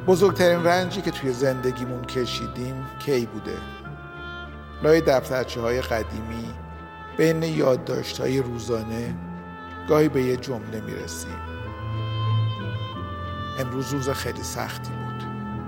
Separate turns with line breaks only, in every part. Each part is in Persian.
بزرگترین رنجی که توی زندگیمون کشیدیم کی بوده؟ لای دفترچه‌های قدیمی بین یادداشت‌های روزانه گاهی به یه جمله میرسیم: امروز روز خیلی سختی بود.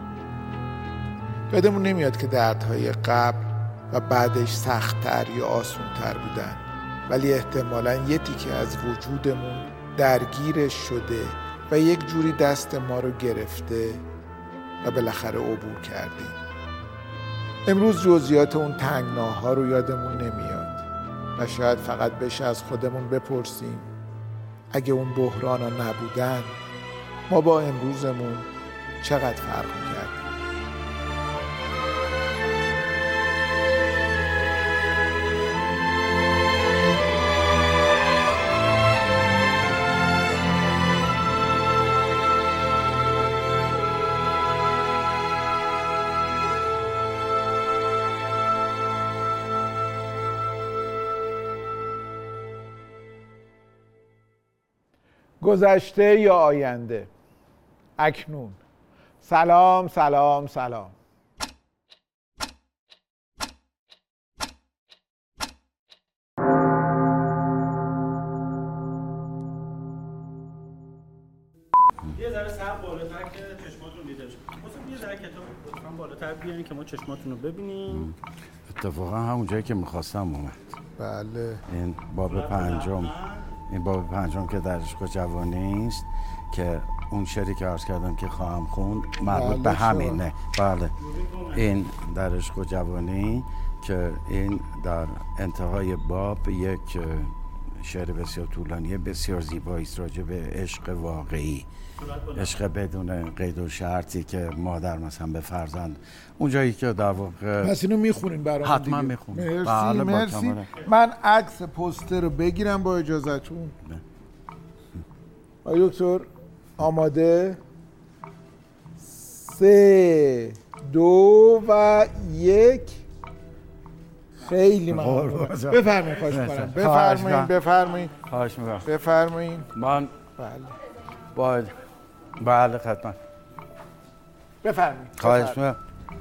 یادمون نمیاد که دردهای قبل و بعدش سخت‌تر یا آسون‌تر بودن، ولی احتمالاً یه تیکه از وجودمون درگیرش شده و یک جوری دست ما رو گرفته و بالاخره عبور کردیم. امروز جزئیات اون تنگناها رو یادمون نمیاد و شاید فقط بشه از خودمون بپرسیم اگه اون بحرانا نبودن ما با امروزمون چقدر فرق می‌کردیم. گذشته یا آینده؟ اکنون. سلام سلام سلام.
یه ذره سر بالاتر که چشماتون دیده بشه. مثلا یه ذره کتاب لطفاً بالاتر بیارین که ما چشماتون رو ببینیم.
اتفاقا همون جایی که می‌خواستم اومد.
بله.
این باب پنجم که در عشق و جوانی است که اون شعری که عرض کردم که خواهم خوند مربوط به همینه. بله. این در عشق و جوانی که این در انتهای باب یک شعر بسیار طولانی بسیار زیبایی است راجع به عشق واقعی، عشق بدون قید و شرطی که مادر مثلا به فرزند، اون جایی که در واقع
پس اینو میخونین برام؟
حتما میخونم.
مرسی.
بله
مرسی. من عکس پوستر رو بگیرم با اجازهتون. آقای دکتر آماده؟ 3 2 و 1. خیلی ممنون. بفرمایید. خواهش می‌کنم. بفرمایید.
خواهش می‌کنم.
بفرمایید.
من
بله.
بله خدمت.
بفرمایید.
خواهش می‌کنم.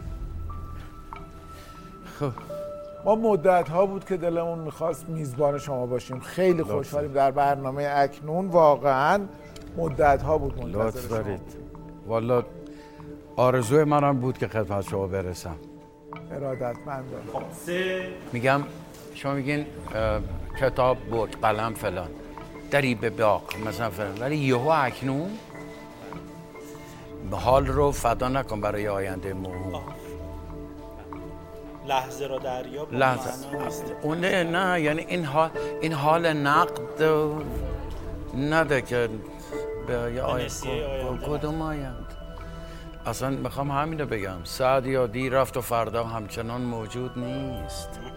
خب
ما مدت‌ها بود که دلمون می‌خواست میزبان شما باشیم. خیلی خوشحالیم در برنامه اکنون. واقعاً مدت‌ها بود منتظر شما.
دارید. والا آرزوی منم بود که خدمت شما برسم.
ارادتمندم.
خب
میگم شما میگین کتاب بود قلم فلان دری به باغ مثلا فلان، ولی یهو اکنون حال رو فدا نکن برای آینده موهوم.
لحظه را دریا
لحظه اون نه، یعنی این حال نقد نده که به یه آینده کدوم آینده. اصلا میخوام همین رو بگم، سعدیا دیر رفت و فردا همچنان موجود نیست.
2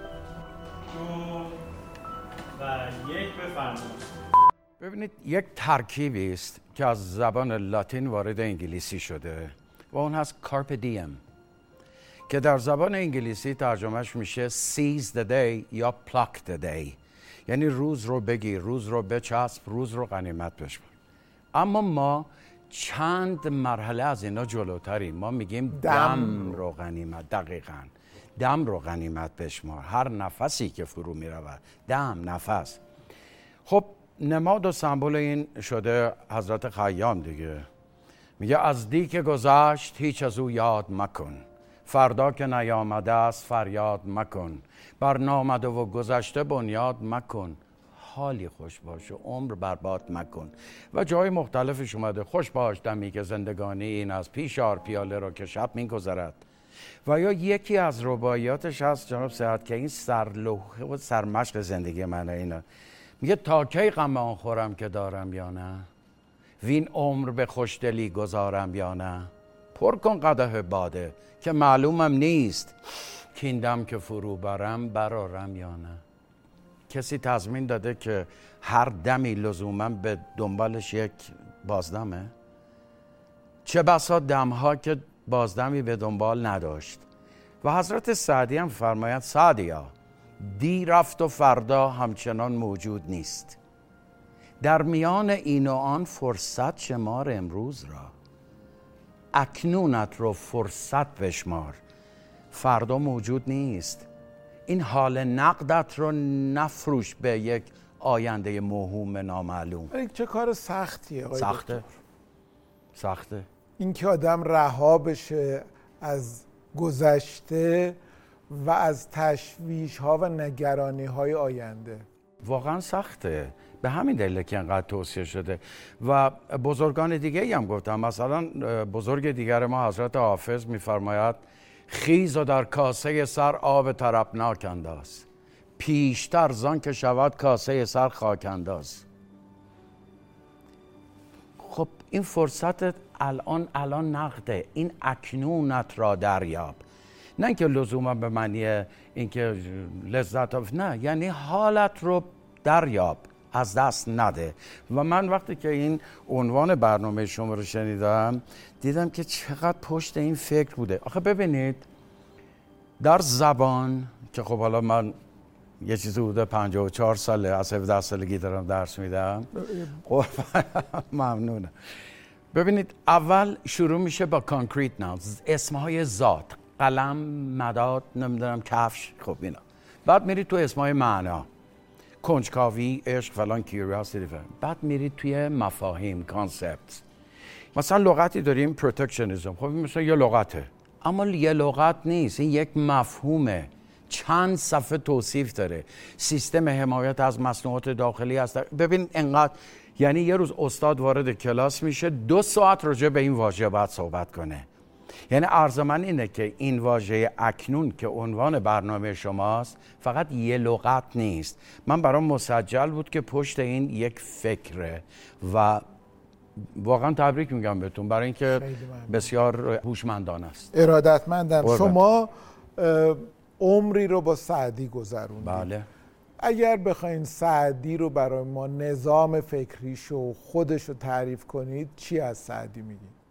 و 1 بفرمایید.
ببینید یک ترکیبی است که از زبان لاتین وارد انگلیسی شده و اون هست carpe diem که در زبان انگلیسی ترجمهش میشه seize the day یا pluck the day، یعنی روز رو بگیر، روز رو بچسب، روز رو غنیمت بشمار. اما ما چند مرحله از اینا جلوتریم. ما میگیم دم رو غنیمت. دقیقاً دم رو غنیمت بشمار، هر نفسی که فرو میرود دم، نفس. خب نماد و سمبل این شده حضرت خیام دیگه. میگه از دی که گذشت هیچ از او یاد مکن، فردا که نیامده است فریاد مکن، بر نامده و گذشته بنیاد مکن، حالی خوش باش و عمر برباد مکن. و جای مختلفش اومده خوش باش دمی که زندگانی این از پیش آر پیاله را که شب میگذرد. و یا یکی از رباعیاتش هست جناب صحت که این سرلوحه و سرمشق زندگی منه اینه. میگه تا کی غم آن خورم که دارم یا نه، وین عمر به خوشدلی گذارم یا نه، پر کن قدح باده که معلومم نیست، کین دم که فرو برم برارم یا نه. کسی تضمین داده که هر دمی لزوما به دنبالش یک بازدمه؟ چه بسا دمها که بازدمی به دنبال نداشت. و حضرت سعدی هم فرماید سعدیا دی رفت و فردا همچنان موجود نیست، در میان این و آن فرصت شمار امروز را. اکنونت رو فرصت بشمار، فردا موجود نیست. این حال نقدت رو نفروش به یک آینده موهوم نامعلوم.
چه کار سختیه آقای دکتر.
سخته.
این که آدم رها بشه از گذشته و از تشویش ها و نگرانی های آینده.
واقعا سخته. به همین دلیل که انقدر توصیه شده. و بزرگان دیگه هم گفتم، مثلا بزرگ دیگر ما حضرت حافظ میفرماید خیز و در کاسه سر آب طربناک انداز، پیشتر زان که شود کاسه سر خاک انداز. خب این فرصت الان نقده. این اکنونت را دریاب. نه اینکه لزوما به معنی اینکه لذت نه، یعنی حالت رو دریاب، از دست نده. و من وقتی که این عنوان برنامه شما رو شنیدم دیدم که چقدر پشت این فکر بوده. آخه ببینید در زبان که خب حالا من یه چیزی بوده 54 ساله از 17 سالگی دارم درس میدم. ممنونم. ببینید اول شروع میشه با کانکریت ناونز، اسمهای ذات، قلم، مداد، نمیدونم کفش، خب اینا. بعد میرید تو اسمهای معنا، کنجکاوی، عشق، فلان، کیوریاسیتی. بعد میرید توی مفاهیم، کانسپت. مثلا لغتی داریم پروتکشنیسم، خب مثلا یه لغته، اما یه لغت نیست، این یک مفهومه، چند صفحه توصیف داره. سیستم حمایت از مصنوعات داخلی هست. ببین انقدر، یعنی یه روز استاد وارد کلاس میشه 2 ساعت راجع به این واژه باید صحبت کنه. یعنی عرض من اینه که این واژه اکنون که عنوان برنامه شماست فقط یه لغت نیست. من برام مسجل بود که پشت این یک فکره و واقعا تبریک میگم بهتون برای اینکه بسیار هوشمندانه است.
ارادتمندم. شما عمری رو با سعدی گذروندید.
بله.
اگر بخواین سعدی رو برای ما نظام فکریشو و خودش رو تعریف کنید چی از سعدی میگید؟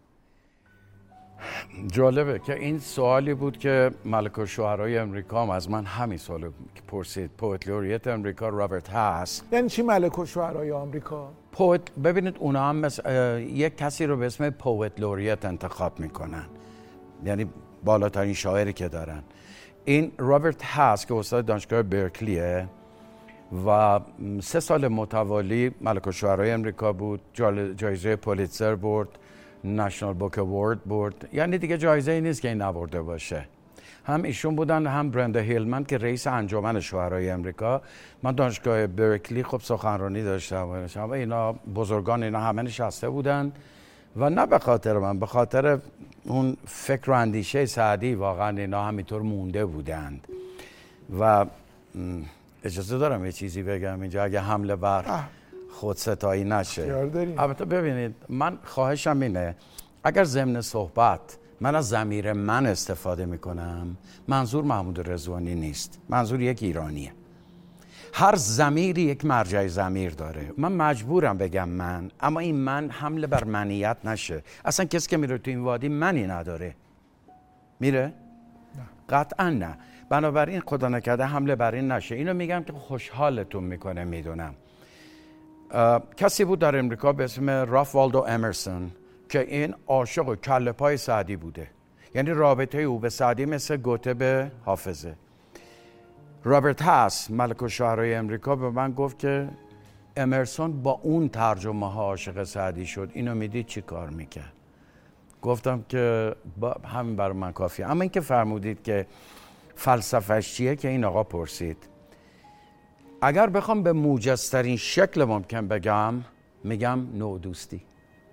جالبه که این سوالی بود که ملک الشعرای امریکا هم از من همین سوالو پرسید. پوئت لوریت امریکا رابرت هاس.
یعنی چی ملک الشعرای آمریکا؟
پوئت، ببینید اونا هم یک کسی رو به اسم پوئت لوریت انتخاب میکنن، یعنی بالاترین شاعری که دارن. این رابرت هاس که استاد دانشگاه برکلیه و 3 سال متوالی ملک الشعرای امریکا بود، جایزه پولیتزر برد، نشنال بوک اوارد برد. یعنی دیگه جایزه ای نیست که این نبرده باشه. هم ایشون بودن، هم برندا هیلمن که رئیس انجمن شعرای امریکا. من دانشگاه برکلی خب سخنرانی داشتم و اینا بزرگان اینا همه نشسته بودن و نه به خاطر من، به خاطر اون فکر و اندیشه سعدی واقعا اینا همینطور مونده بودند. و اجازه دارم یه چیزی بگم اینجا اگه حمله بر خودستایی نشه. البته ببینید من خواهشم اینه اگر ضمن صحبت من از ضمیر من استفاده میکنم، منظور محمود رضوانی نیست، منظور یک ایرانیه. هر ضمیری یک مرجع ضمیر داره. من مجبورم بگم من، اما این من حمله بر منیت نشه. اصلا کسی که میره تو این وادی منی نداره. میره؟ نه. قطعا نه. بنابراین خدا نکرده حمله بر این نشه. اینو میگم که خوشحالتون میکنه. میدونم کسی بود در امریکا به اسم رالف والدو امرسون که این عاشق و کله پای سعدی بوده. یعنی رابطه او به سعدی مثل گوته به حافظه. رابرت هاس ملک الشعرای امریکا به من گفت که امرسون با اون ترجمه ها عاشق سعدی شد. اینو میدید چی کار میکرد؟ گفتم که همین برای من کافیه. اما این که فرمودید که فلسفه‌اش چیه که این آقا پرسید، اگر بخوام به موجزترین شکل ممکن بگم، میگم نوع دوستی،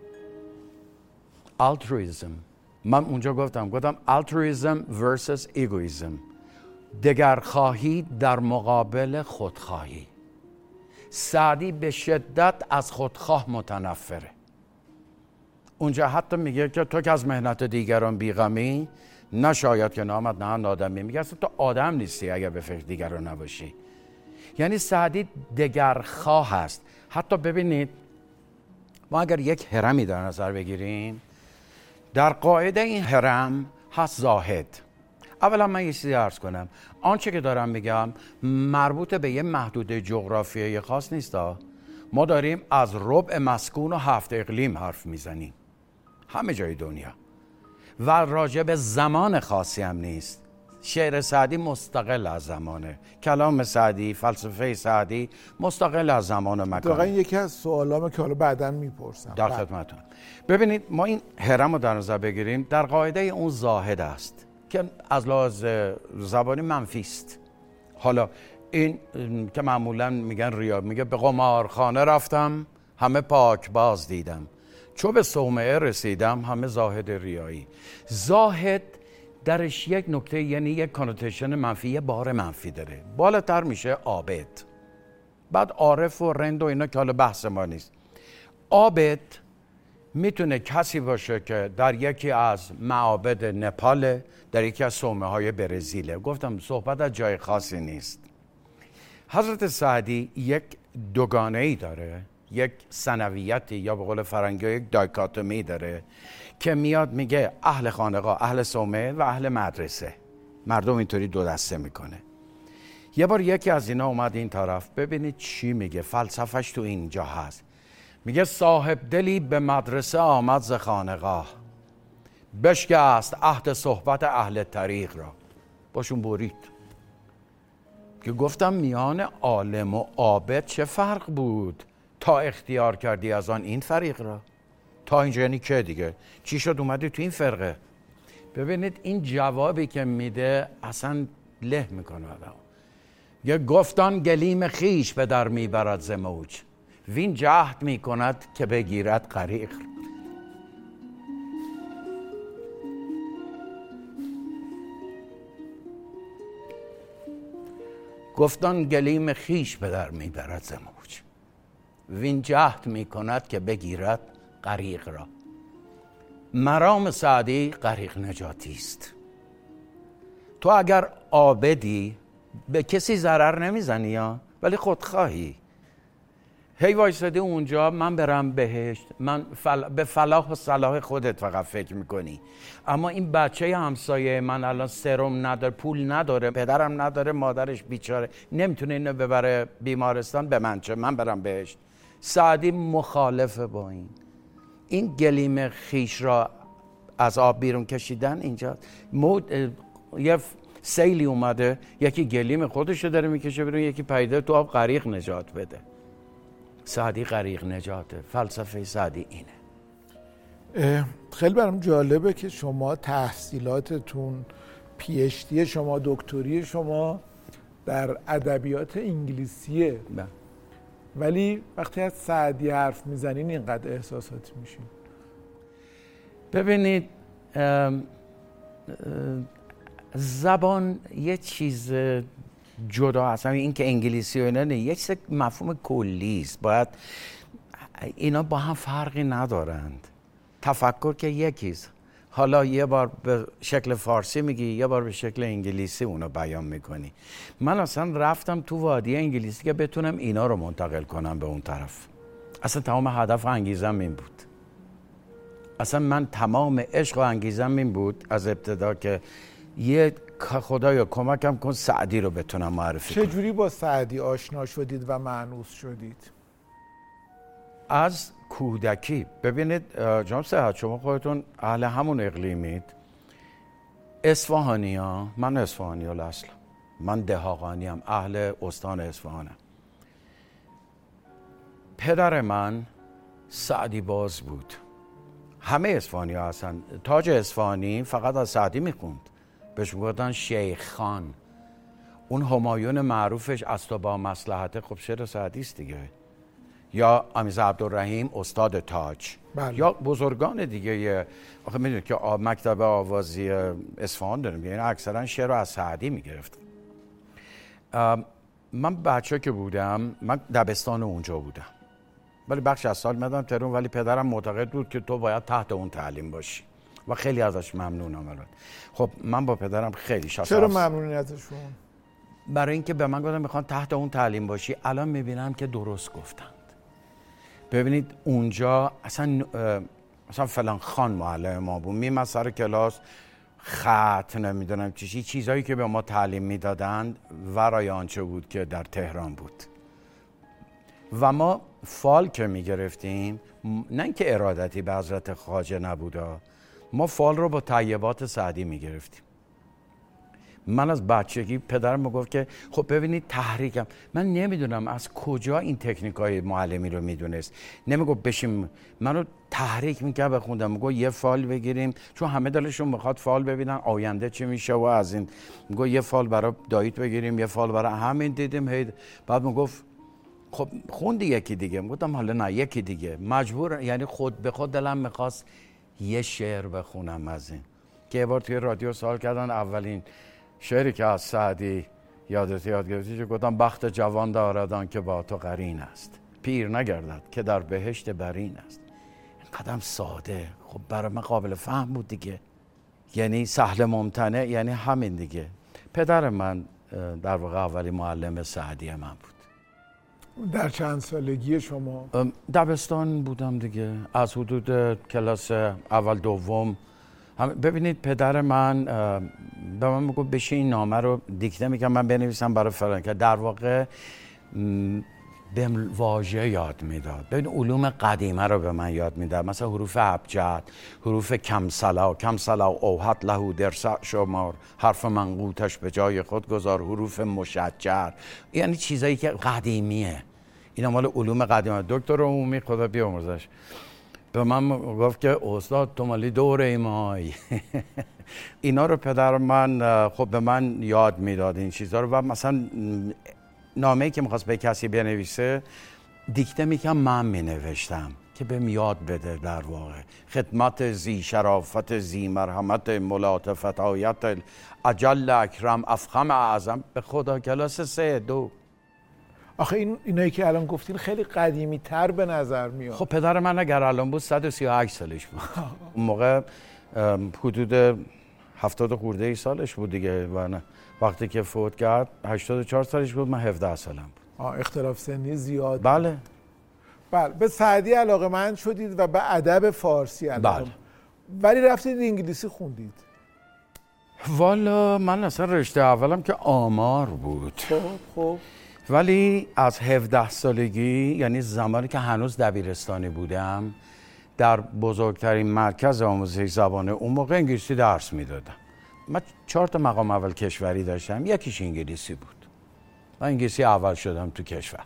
altruism. من اونجا گفتم altruism versus egoism، دگرخواهی در مقابل خودخواهی. سعدی به شدت از خودخواه متنفره. اونجا حتی میگه که تو که از مهنت دیگران بیغمی، نشاید که نامت نهان آدمی. میگه اصلا تو آدم نیستی اگر به فکر دیگران نباشی. یعنی سعدی دگرخواه هست. حتی ببینید ما اگر یک هرمی در نظر بگیریم، در قاعده این هرم هست زاهد. اولا من یه چیزی عرض کنم، آنچه که دارم میگم مربوط به یه محدوده جغرافیایی خاص نیست. ما داریم از ربع مسکون و 7 اقلیم حرف میزنیم، همه جای دنیا. و راجع به زمان خاصی هم نیست. شعر سعدی مستقل از زمانه، کلام سعدی، فلسفه سعدی مستقل از زمان و مکان.
دقیقا یکی از سوالامه که حالا بعداً میپرسم.
در خدمتتون. ببینید ما این هرم رو در نظر بگیریم، در قاعده اون زاهد است که از لحاظ زبانی منفی است. حالا این که معمولا میگن ریا، میگه به قمارخانه رفتم همه پاک باز دیدم، چو به صومعه رسیدم همه زاهد ریایی. زاهد درش یک نکته، یعنی یک کانوتیشن منفی، یه بار منفی داره. بالاتر میشه عابد، بعد عارف و رند و اینا که حالا بحث ما نیست. عابد میتونه کسی باشه که در یکی از معابد نپال، در یکی از صومعه های برزیله. گفتم صحبت از جای خاصی نیست. حضرت سعدی یک دوگانه‌ای داره، یک ثانویتی یا به قول فرنگی یک دایکاتومی داره که میاد میگه اهل خانقاه، اهل صومعه و اهل مدرسه. مردم اینطوری دو دسته میکنه. یه بار یکی از اینا اومد این طرف، ببینید چی میگه، فلسفهش تو اینجا هست. میگه صاحب دلی به مدرسه آمد ز خانقاه، بشکست عهد صحبت اهل طریق را. باشون برید. که گفتم میان عالم و عابد چه فرق بود تا اختیار کردی از آن این فریق را؟ تا اینجا یعنی که دیگه چی شد اومدی تو این فرقه؟ ببینید این جوابی که میده اصلا له میکنه آدم. یه گفتان گلیم خیش به در میبرد ز موج، وین جهد میکند که بگیرد غریق. گفتان گلیم خیش به در میبرد ز موج، وین جهد میکند که بگیرد غریق را. مرام سعدی غریق نجاتی است. تو اگر عابدی به کسی ضرر نمیزنی یا ولی خودخواهی، هی وایسادی اونجا من برم بهشت، من به فلاح و صلاح خودت فقط فکر میکنی. اما این بچه همسایه من الان سرم نداره، پول نداره، پدرم نداره، مادرش بیچاره نمیتونه اینو ببره بیمارستان، به من چه، من برم بهشت. سعدی مخالفه با این گلیم خیش را از آب بیرون کشیدن. اینجا یه سیلی اومده، یکی گلیم خودش رو داره میکشه بیرون، یکی پیدا تو آب غریق نجات بده. سعدی غریق نجاته. فلسفه سعدی اینه.
خیلی برام جالبه که شما تحصیلاتتون، پی‌اچ‌دی شما، دکتری شما در ادبیات انگلیسیه، ولی وقتی از سعدی حرف میزنین اینقدر احساساتی میشین.
ببینید زبان یه چیز جدا هست، این که انگلیسی و اینا نه، یه چیز مفهوم کلی است. باید اینا با هم فرقی ندارند. تفکر که یکیست. حالا یه بار به شکل فارسی میگی، یه بار به شکل انگلیسی اونو بیان میکنی. من اصلا رفتم تو وادی انگلیسی که بتونم اینا رو منتقل کنم به اون طرف. اصلا تمام هدف و انگیزم این بود. اصلا من تمام عشق و انگیزم این بود از ابتدا که یه خدایا کمکم کن سعدی رو بتونم معرفی کنم.
چجوری با سعدی آشنا شدید و مانوس شدید؟
از کودکی. ببینید جناب صحت، شما خودتون اهل همون اقلیمید. اصفهانی ها، من اصفهانی الاصل، من دهاقانی هم، اهل استان اصفهانم. پدر من سعدی باز بود. همه اصفهانی ها هستن. تاج اصفهانی فقط از سعدی میخوند، بهش میگفتن شیخ خان. اون همایون معروفش از تو با مصلحت، خب شعر سعدی است دیگه. یا امیرزا عبدالرحیم استاد تاج.
بله.
یا بزرگان دیگه. آخه میدونید که مکتب آوازی اصفهان داریم، یعنی اکثرا شعر رو از سعدی میگرفت. من بچه که بودم، من دبستان اونجا بودم، ولی بخش از سال میدم تهران، ولی پدرم معتقد بود که تو باید تحت اون تعلیم باشی و خیلی ازش ممنونم. خب من با پدرم خیلی شاسته.
چرا ممنونی ازشون؟
برای اینکه به من گفتن میخوان تحت اون تعلیم باشی. الان میبینم که درست گفتند. ببینید اونجا اصلا فلان خان معلم ما بود، میمد سر کلاس خط نمیدونم چیزایی که به ما تعلیم میدادند ورای آنچه بود که در تهران بود. و ما فال که میگرفتیم، نه اینکه ارادتی به حضرت خواجه نبودا، ما فال رو با طیبات سعدی میگرفتیم. من از بچگی پدرم میگفت که خب ببینید تحریکم، من نمیدونم از کجا این تکنیکای معلمی رو میدونست. نمیگفت بشیم، منو تحریک میکرد بخوندم، میگفت یه فال بگیریم، چون همه دلشون میخواد فال ببینن آینده چی میشه و از این. میگفت یه فال برای داییت بگیریم، یه فال برای همین. دیدیم هی بعد میگفت خب خوندی یکی دیگه. میگفتم حالا نه یکی دیگه. مجبور، یعنی خود به خود دلم میخواست یه شعر بخونم از این. که یه بار توی رادیو سوال کردن اولین شعری که از سعدی یاد گرفتی، گفتم بخت جوان داردان که با تو قرین است، پیر نگردد که در بهشت برین است. این قدم ساده، خب برای من قابل فهم بود دیگه، یعنی سهل ممتنع، یعنی همین دیگه. پدر من در واقع اولی معلم سعدی من بود.
در چند سالگی شما؟
دبستان بودم دیگه، از حدود کلاس اول دوم. ببینید پدر من به من میگفت بشه این نامه رو دیکته میکنم من بنویسم برای فلان، که در واقع به واژه یاد میداد. ببین علوم قدیمه رو به من یاد میداد، مثلا حروف ابجد، حروف کمسلا اوحد لهو در شمار، حرف منقوطش به جای خود گذار، حروف مشجر، یعنی چیزایی که قدیمیه. اینا مال علوم قدیمه. دکتر عمومی خدا بیامرزش به من گفت که استاد تو مالی دوره ایمایی. اینا رو پدر من خب به من یاد میداد این چیزها رو. و مثلا نامه‌ای که میخواست به کسی بنویسه دیکته میکنم، من مینوشتم که بهم یاد بده. در واقع خدمت زی شرافت زی مرحمت ملاطفت آیت اجل اکرم افخم اعظم. به خدا کلاس 3-2.
آخه اینایی که الان گفتین خیلی قدیمی تر به نظر میاد.
خب پدر من اگر الان بود 138 سالش بود. اون موقع حدود 70 خورده ای سالش بود دیگه. و وقتی که فوت کرد 84 سالش بود، من 17 سالم بود.
اختلاف سنی زیاد.
بله.
به سعدی علاقه‌مند شدید و به ادب فارسی علاقه.
بله.
ولی رفتید انگلیسی خوندید.
والا من اصلا رشته اولم که آمار بود.
خب
ولی از 17 سالگی، یعنی زمانی که هنوز دبیرستانی بودم، در بزرگترین مرکز آموزش زبان اون موقع انگلیسی درس میدادم. من 4 تا مقام اول کشوری داشتم، یکیش انگلیسی بود. من انگلیسی اول شدم تو کشور.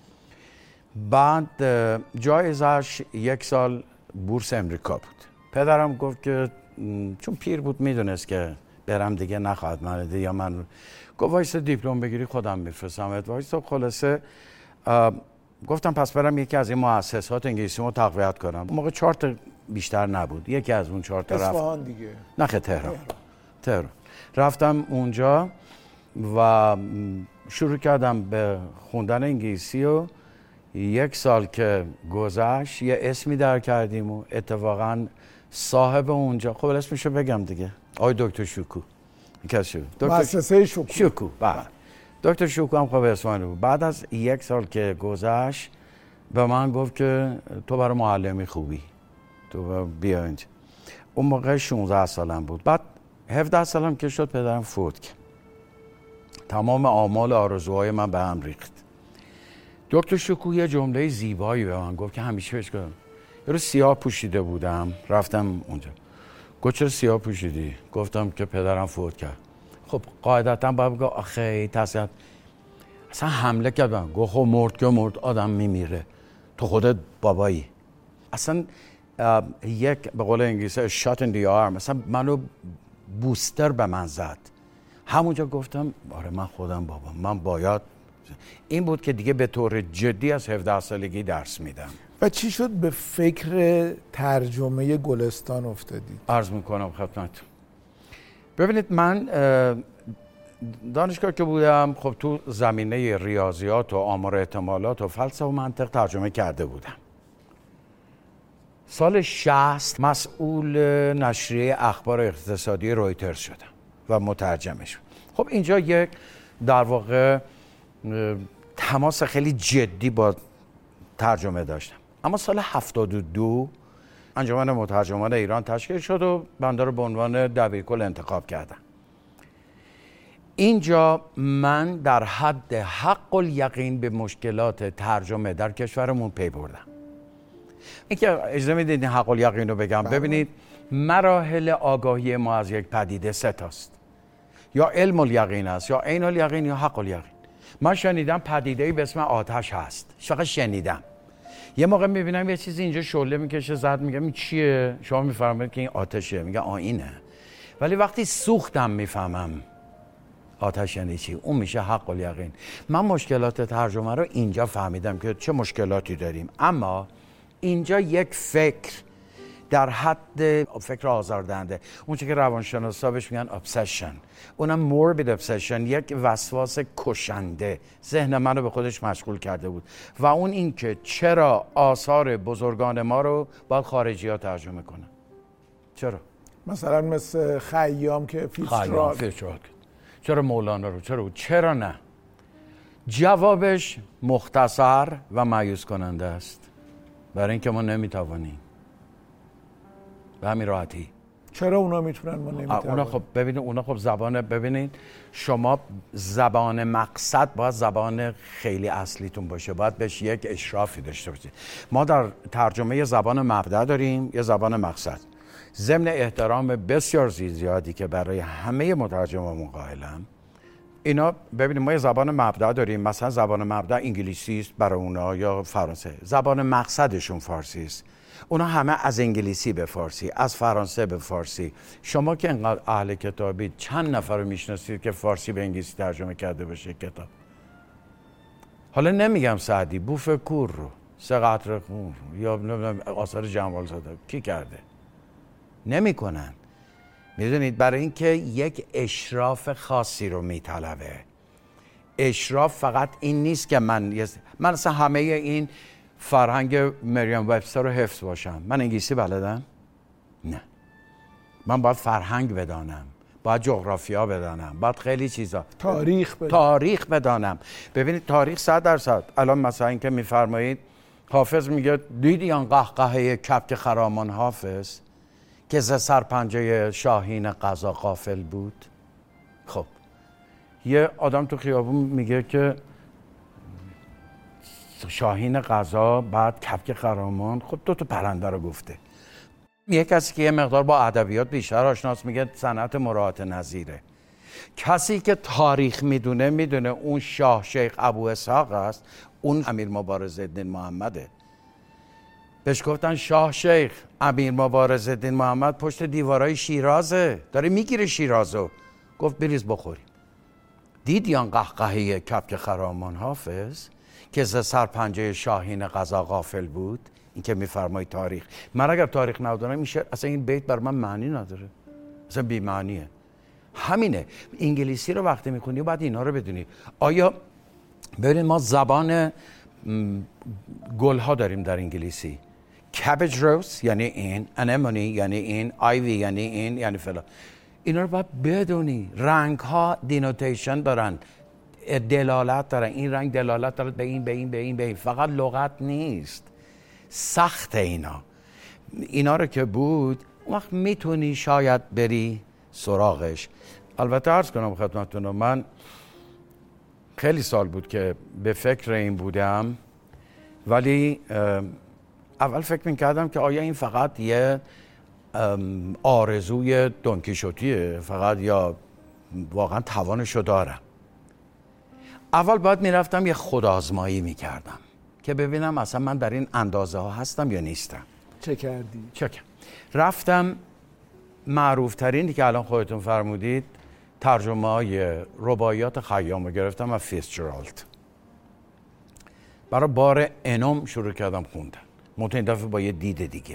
بعد جایزش 1 سال بورس امریکا بود. پدرم گفت که چون پیر بود میدونست که برم دیگه نخواهد من دیگه، یا من گفت وایسا دیپلم بگیری خودم میفرستمت. وایسا خلاصه گفتم پس برم یکی از این مؤسسات انگلیسیمو تقویت کنم. اون موقع 4 تا بیشتر نبود، یکی از اون 4 تا رفت
اصفهان دیگه.
نه تهران. رفتم اونجا و شروع کردم به خوندن انگلیسی و 1 سال که گذشت یه اسمی در کردیم و اتفاقا صاحب اونجا، خب اسمشو بگم دیگه، آقای دکتر شوکو.
مؤسسه شوکو.
بله. دکتر شوکو هم خب اسمانه بود. بعد از 1 سال که گذشت به من گفت که تو برای معلمی خوبی، تو بیا اینجا. اون موقع 16 سالم بود. بعد 17 سالم که شد پدرم فوت کرد. تمام آمال آرزوهای من به هم ریخت. دکتر شوکو یه جمله زیبایی به من گفت که همیشه بهش گفتم. یه روز سیاه پوشیده بودم، رفتم اونجا. گفت چرا سیاه پوشیدی؟ گفتم که پدرم فوت کرد. خب قاعدتا باید بگم آخه تاسیت اصلا حمله کردم. گفت خب مرد که مرد، آدم میمیره، تو خودت بابایی. اصلا یک به قول انگلیسی shot in the arm، اصلا منو بوستر به من زد. همونجا گفتم آره من خودم بابا، من باید. این بود که دیگه به طور جدی از 17 سالگی درس میدم.
و چی شد به فکر ترجمه گلستان افتادید؟
عرض میکنم خدمتتون. ببینید من دانشگاه که بودم خب تو زمینه ریاضیات و آمار احتمالات و فلسفه و منطق ترجمه کرده بودم. سال 60 مسئول نشریه اخبار اقتصادی رویترز شدم و مترجمش. خب اینجا یک در واقع تماس خیلی جدی با ترجمه داشتم. اما سال 72 انجمن مترجمان ایران تشکیل شد و بنده رو به عنوان دبیرکل انتخاب کردن. اینجا من در حد حق الیقین به مشکلات ترجمه در کشورمون پی بردم. اینکه اجازه میدید حق الیقین رو بگم. ببینید مراحل آگاهی ما از یک پدیده 3 تاست. یا علم الیقین است، یا عین الیقین، یا حق الیقین. من شنیدم پدیده‌ای به اسم آتش هست. فقط شنیدم. یه موقع میبینم یه چیزی اینجا شعله میکشه، زد، میگم این چیه؟ شما میفهمید که این آتشه، میگم اینه. ولی وقتی سوختم میفهمم آتش یعنی چی. اون میشه حق الیقین. من مشکلات ترجمه رو اینجا فهمیدم که چه مشکلاتی داریم، اما اینجا یک فکر در حد فکر آزاردهنده، اون چیزی که روانشناسا بهش میگن obsession، اونم morbid obsession، یک وسواس کشنده ذهن منو به خودش مشغول کرده بود. و اون این که چرا آثار بزرگان ما رو باید خارجی‌ها ترجمه کنن؟ چرا؟
مثلا مثل خیام که فیتزجرالد.
چرا مولانا رو؟ چرا نه؟ جوابش مختصر و مایوس کننده است. برای اینکه ما نمیتوانیم. به همین راحتی.
چرا اونا میتونن ما نمیتونیم؟
اونا خب زبان، ببینید شما زبان مقصد باید زبان خیلی اصلیتون باشه، باید بهش یک اشرافی داشته باشید. ما در ترجمه یه زبان مبدأ داریم، یه زبان مقصد. ضمن احترام بسیار زیادی که برای همه مترجمامون قائلم، اینا ببینید ما یه زبان مبدأ داریم، مثلا زبان مبدأ انگلیسی است برای اونا یا فرانسه، زبان مقصدشون فارسی است. اونا همه از انگلیسی به فارسی، از فرانسه به فارسی. شما که اینقدر اهل کتابید، چند نفر رو میشناسید که فارسی به انگلیسی ترجمه کرده باشه کتاب؟ حالا نمیگم سعدی، بوفکور رو، سه قطره خون یا نمیدونم آثار جمال زاده کی کرده؟ نمیکنن. میدونید برای اینکه یک اشراف خاصی رو میطلبه. اشراف فقط این نیست که من اصلا همه این فرهنگ مریم وبستر رو حفظ باشم. من انگلیسی بلدم؟ نه. من باید فرهنگ بدانم، باید جغرافیا بدانم، باید خیلی چیزا، تاریخ بدانم. ببینید تاریخ 100%. الان مثلا این که میفرمایید حافظ میگه دیدی آن قهقهه کبک خرامان حافظ که ز سرپنجه شاهین قضا غافل بود. خب یه آدم تو خیابون میگه که شاهین قضا بعد کبک خرامان، خب 2 تا پرنده رو گفته. یه کسی که یه مقدار با ادبیات بیشتر آشناست میگه صنعت مراعات نظیره. کسی که تاریخ میدونه اون شاه شیخ ابو اسحاق است، اون امیر مبارزالدین محمده. بهش گفتن شاه شیخ امیر مبارزالدین محمد پشت دیوارای شیرازه، داره میگیره شیرازو. گفت بریز بخوریم. دیدی آن قهقهه کبک خرامان حافظ که ز سرپنجه شاهین قضا غافل بود. این که میفرمای تاریخ، من اگر تاریخ ندونم میشه اصلا این بیت بر من معنی نداره، اصلا بی معنیه. همینه. انگلیسی رو وقتی میخونی باید اینا رو بدونی. آیا ببینید ما زبان گلها داریم در انگلیسی. کابج روز یعنی این، انمونی یعنی این، آیوی یعنی این، یعنی فلان. اینا رو باید بدونی. رنگ ها دینوتیشن دارن، دلالت دارن. این رنگ دلالت داره به این، به این، به این، به این. فقط لغت نیست، سخت اینا رو که بود اون وقت میتونی شاید بری سراغش. البته عرض کنم خدمتتون، من خیلی سال بود که به فکر این بودم، ولی اول فکر میکردم که آیا این فقط یه آرزوی دونکیشوتیه فقط، یا واقعا توانشو دارم. اول باید میرفتم یه خودآزمایی میکردم که ببینم اصلا من در این اندازه ها هستم یا نیستم.
چه کردی؟
رفتم معروف ترینی که الان خودتون فرمودید، ترجمه های رباعیات خیام رو گرفتم از فیتزجرالد. برای بار انم شروع کردم خوندن. این دفعه با یه دید دیگه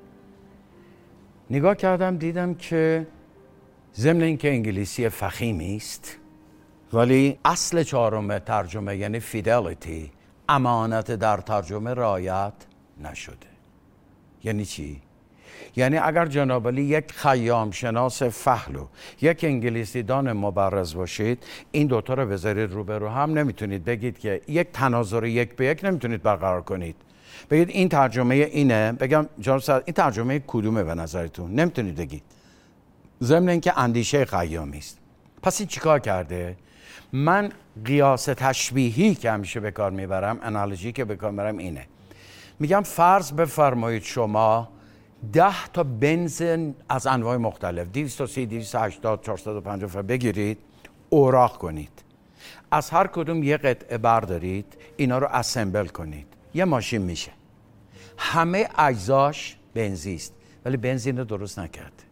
نگاه کردم، دیدم که ضمن این که انگلیسی فخیمی است، ولی اصل 4 ترجمه یعنی فیدلیتی، امانت در ترجمه رعایت نشده. یعنی چی؟ یعنی اگر جناب علی یک خیام شناس فحل و یک انگلیسی دان مبرز باشید، این دوتا رو بذارید روبرو هم، نمیتونید بگید که یک تناظر 1 به 1 نمیتونید برقرار کنید. بگید این ترجمه اینه، بگم جناب صاحب این ترجمه کدومه به نظرتون؟ نمیتونید بگید، ضمن اینکه اندیشه خیامی است. پس این چیکار کرده؟ من قیاس تشبیهی که همیشه به کار میبرم، انالوژی که به کار میبرم اینه. میگم فرض بفرمایید شما 10 تا بنزین از انواع مختلف 230 280 450 بگیرید، اوراق کنید، از هر کدوم یه قطعه بردارید، اینا رو اسمبل کنید، یه ماشین میشه. همه اجزاش بنزین است ولی بنزین رو درست نکرد.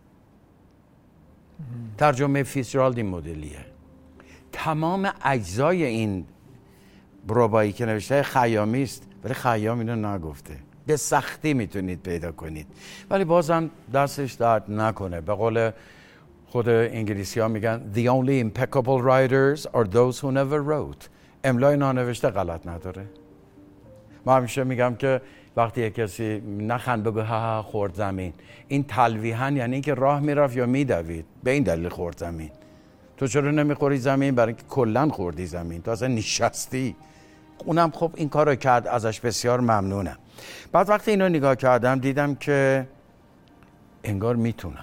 ترجمه فیتزجرالد این مدلیه. تمام اجزای این ربایی که نوشته خیامی است ولی خیام اینو نگفته. به سختی میتونید پیدا کنید ولی بازم دستش درد نکنه. به قول خود انگلیسی ها میگن The only impeccable writers are those who never wrote. املای نانوشته غلط نداره. ما همیشه میگم که وقتی یک کسی نخند بگو ها خورد زمین، این تلویحاً یعنی اینکه راه میرفت یا میدوید، به این دلیل خورد زمین. تو چرا نمیخوری زمین؟ برای اینکه کلا خوردی زمین، تو اصلا نشستی. اونم خب این کارو کرد، ازش بسیار ممنونم. بعد وقتی اینو نگاه کردم دیدم که انگار میتونم.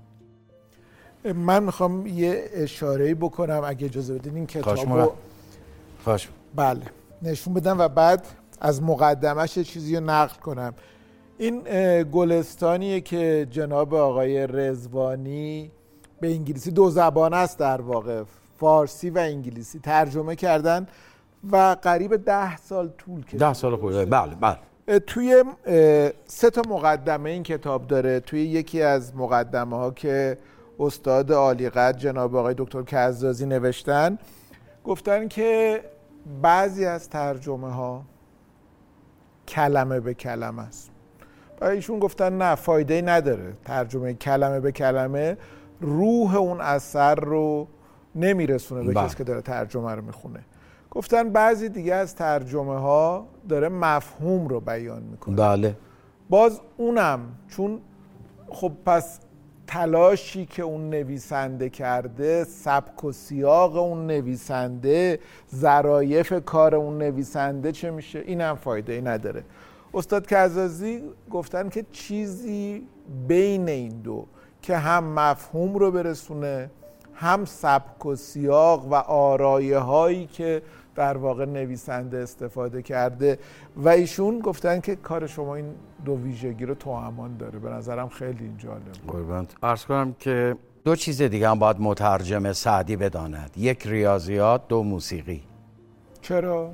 من میخوام یه اشاره‌ای بکنم اگه اجازه بدین این کتابو بله نشون بدم و بعد از مقدمش یه چیزی رو نقل کنم. این گلستانیه که جناب آقای رضوانی به انگلیسی، دو زبان است در واقع، فارسی و انگلیسی ترجمه کردن و قریب 10 سال طول کشید.
10 سال خورده. بله.
توی 3 تا مقدمه این کتاب داره. توی یکی از مقدمه ها که استاد عالیقدر جناب آقای دکتر کزازی نوشتن، گفتن که بعضی از ترجمه ها کلمه به کلمه است. و ایشون گفتن نه، فایده‌ای نداره ترجمه کلمه به کلمه، روح اون اثر رو نمیرسونه به کسی که داره ترجمه رو میخونه. گفتن بعضی دیگه از ترجمه ها داره مفهوم رو بیان میکنه.
بله.
باز اونم چون خب پس تلاشی که اون نویسنده کرده، سبک و سیاق اون نویسنده، ظرایف کار اون نویسنده چه میشه؟ اینم فایده نداره. استاد کزازی گفتن که چیزی بین این دو که هم مفهوم رو برسونه، هم سبک و سیاق و آرایه هایی که در واقع نویسنده استفاده کرده، و ایشون گفتن که کار شما این دو ویژگی رو توأمان داره. به نظرم خیلی جالب.
قربان. عرض کنم که 2 چیز دیگه هم باید مترجم سعدی بداند. 1 ریاضیات، 2 موسیقی.
چرا؟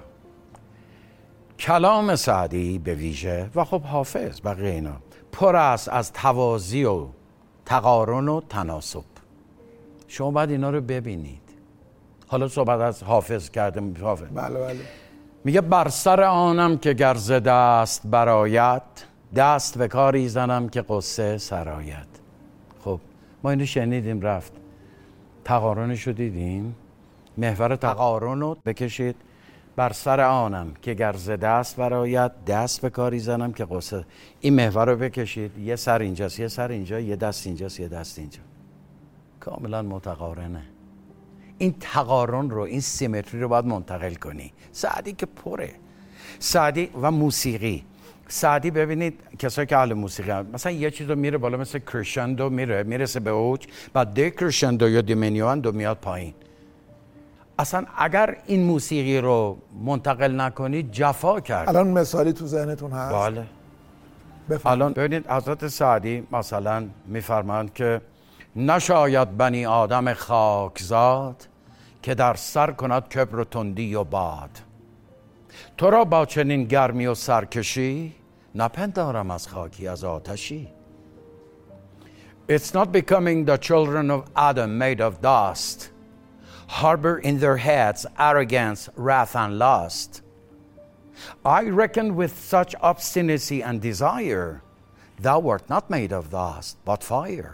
کلام سعدی به ویژه و خب حافظ بقیه اینا پر است از توازی و تقارن و تناسب. شما باید اینا رو ببینید. حالا صحبت از حافظ کردم. حافظ
بله.
میگه بر سر آنم که گرز دست برآید، دست به کاری زنم که قصه سرآید. خب ما اینو شنیدیم، رفت. تقارنش رو دیدیم. محور تقارن رو بکشید. بر سر آنم که گرز دست برآید، دست به کاری زنم که قصه. این محور رو بکشید، یه سر اینجاست، یه سر اینجا، یه دست اینجاست، یه دست اینجا. کاملا متقارنه. این تقارن رو، این سیمتری رو باید منتقل کنی. سعدی که پره. سعدی و موسیقی. سعدی ببینید کسایی که اهل موسیقی هم، مثلا یه چیز رو میره بالا مثل کرشندو میرسه به اوج، بعد دکرشندو یا دیمینیواندو میاد پایین. اصلا اگر این موسیقی رو منتقل نکنید جفا کرد.
الان مثالی تو ذهنتون هست؟
بله.
الان
ببینید حضرت سعدی مثلا میفرمایند که نشاید بنی آدم خاکزاد که در سر کند کبر و تندی و باد. تو را با چنین گرمی و سرکشی نپندارم از خاکی از آتشی. It's not becoming the children of Adam made of dust harbor in their heads arrogance, wrath and lust. I reckon with such obstinacy and desire thou art not made of dust but fire.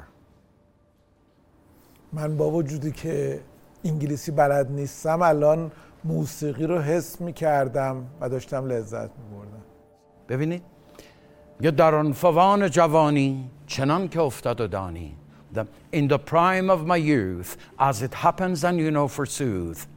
من با وجودی که انگلیسی بلد نیستم الان موسیقی رو حس می‌کردم و داشتم لذت می‌بردم. ببینید یه در آن فوان جوانی چنان که افتاد و دانی. In the prime of my youth as it happens and you know forsooth.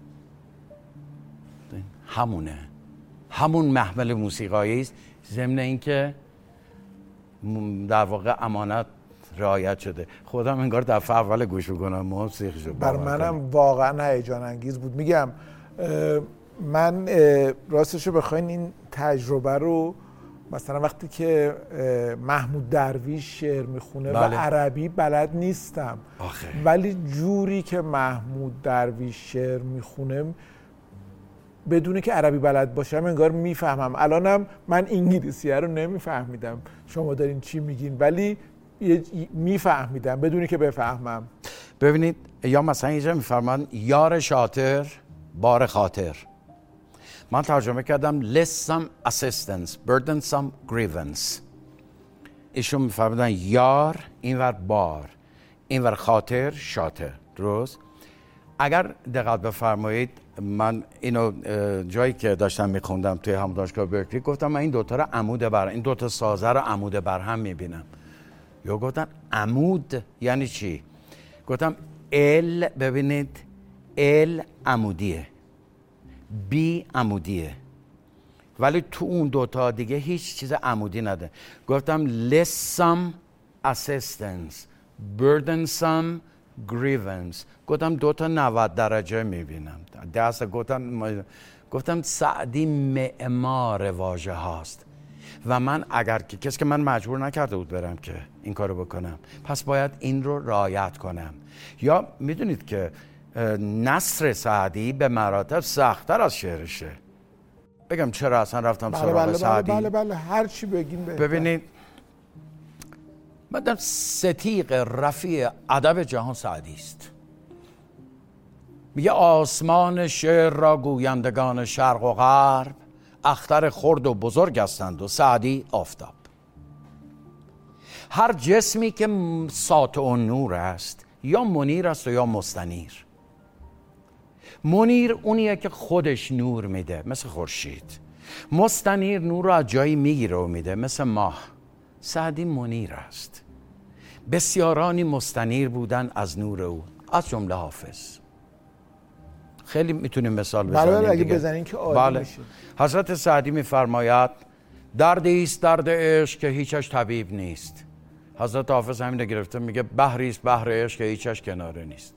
همون محمل موسیقایی است، ضمن اینکه در واقع امانت رعایت شده. خودم انگار دفعه اول گوش میکنم موسیقی شو.
بر منم واقعا هیجان انگیز بود. میگم من راستشو بخواین این تجربه رو مثلا وقتی که محمود درویش شعر میخونه
بله.
و عربی بلد نیستم ولی جوری که محمود درویش شعر میخونه بدونه که عربی بلد باشم انگار میفهمم. الانم من انگلیسیه رو نمیفهمیدم شما دارین چی میگین ولی میفهمیدم بدونی که بفهمم.
ببینید یا مثلا اینجا میفرمان یار شاطر بار خاطر، من ترجمه کردم less some assistance burdensome grievance. ایشون میفرمودن یار اینور بار اینور خاطر شاطر. درست؟ اگر دقت بفرمایید من اینو جایی که داشتم میخوندم توی همون دانشگاه برکلی گفتم من این دوتا رو عمود بر این دوتا سازه رو عمود بر هم میبینم. یا گفتن عمود یعنی چی؟ گفتم ال ببینید ال عمودیه بی عمودیه ولی تو اون دوتا دیگه هیچ چیز عمودی نده. گفتم less some assistance burdensome grievance. گفتم دوتا 90 درجه میبینم دست. گفتم سعدی معمار واژه هاست و من اگر که کسی که من مجبور نکرده بود برم که این کارو بکنم پس باید این رو رعایت کنم. یا میدونید که نثر سعدی به مراتب سخت‌تر از شعرشه. بگم چرا اصلا رفتم سراغ سعدی؟
بله هر چی بگین بهتر.
ببینید من ستیق رفیع ادب جهان سعدی است. میگه آسمان شعر را گویندگان شرق و غرب اختر خرد و بزرگ هستند و سعدی آفتاب. هر جسمی که ساطع نور است یا منیر است و یا مستنیر. منیر اونیه که خودش نور میده مثل خورشید. مستنیر نور رو از جایی میگیره و میده مثل ماه. سعدی منیر است. بسیارانی مستنیر بودن از نور او از جمله حافظ. خیلی میتونیم مثال بزنیم.
بله اگه بزنین که عالی میشه.
حضرت سعدی میفرماید دردی است درد عشق که هیچش طبیب نیست. حضرت حافظ همین رو گرفته میگه بحری است بحر عشق که هیچش کناره نیست.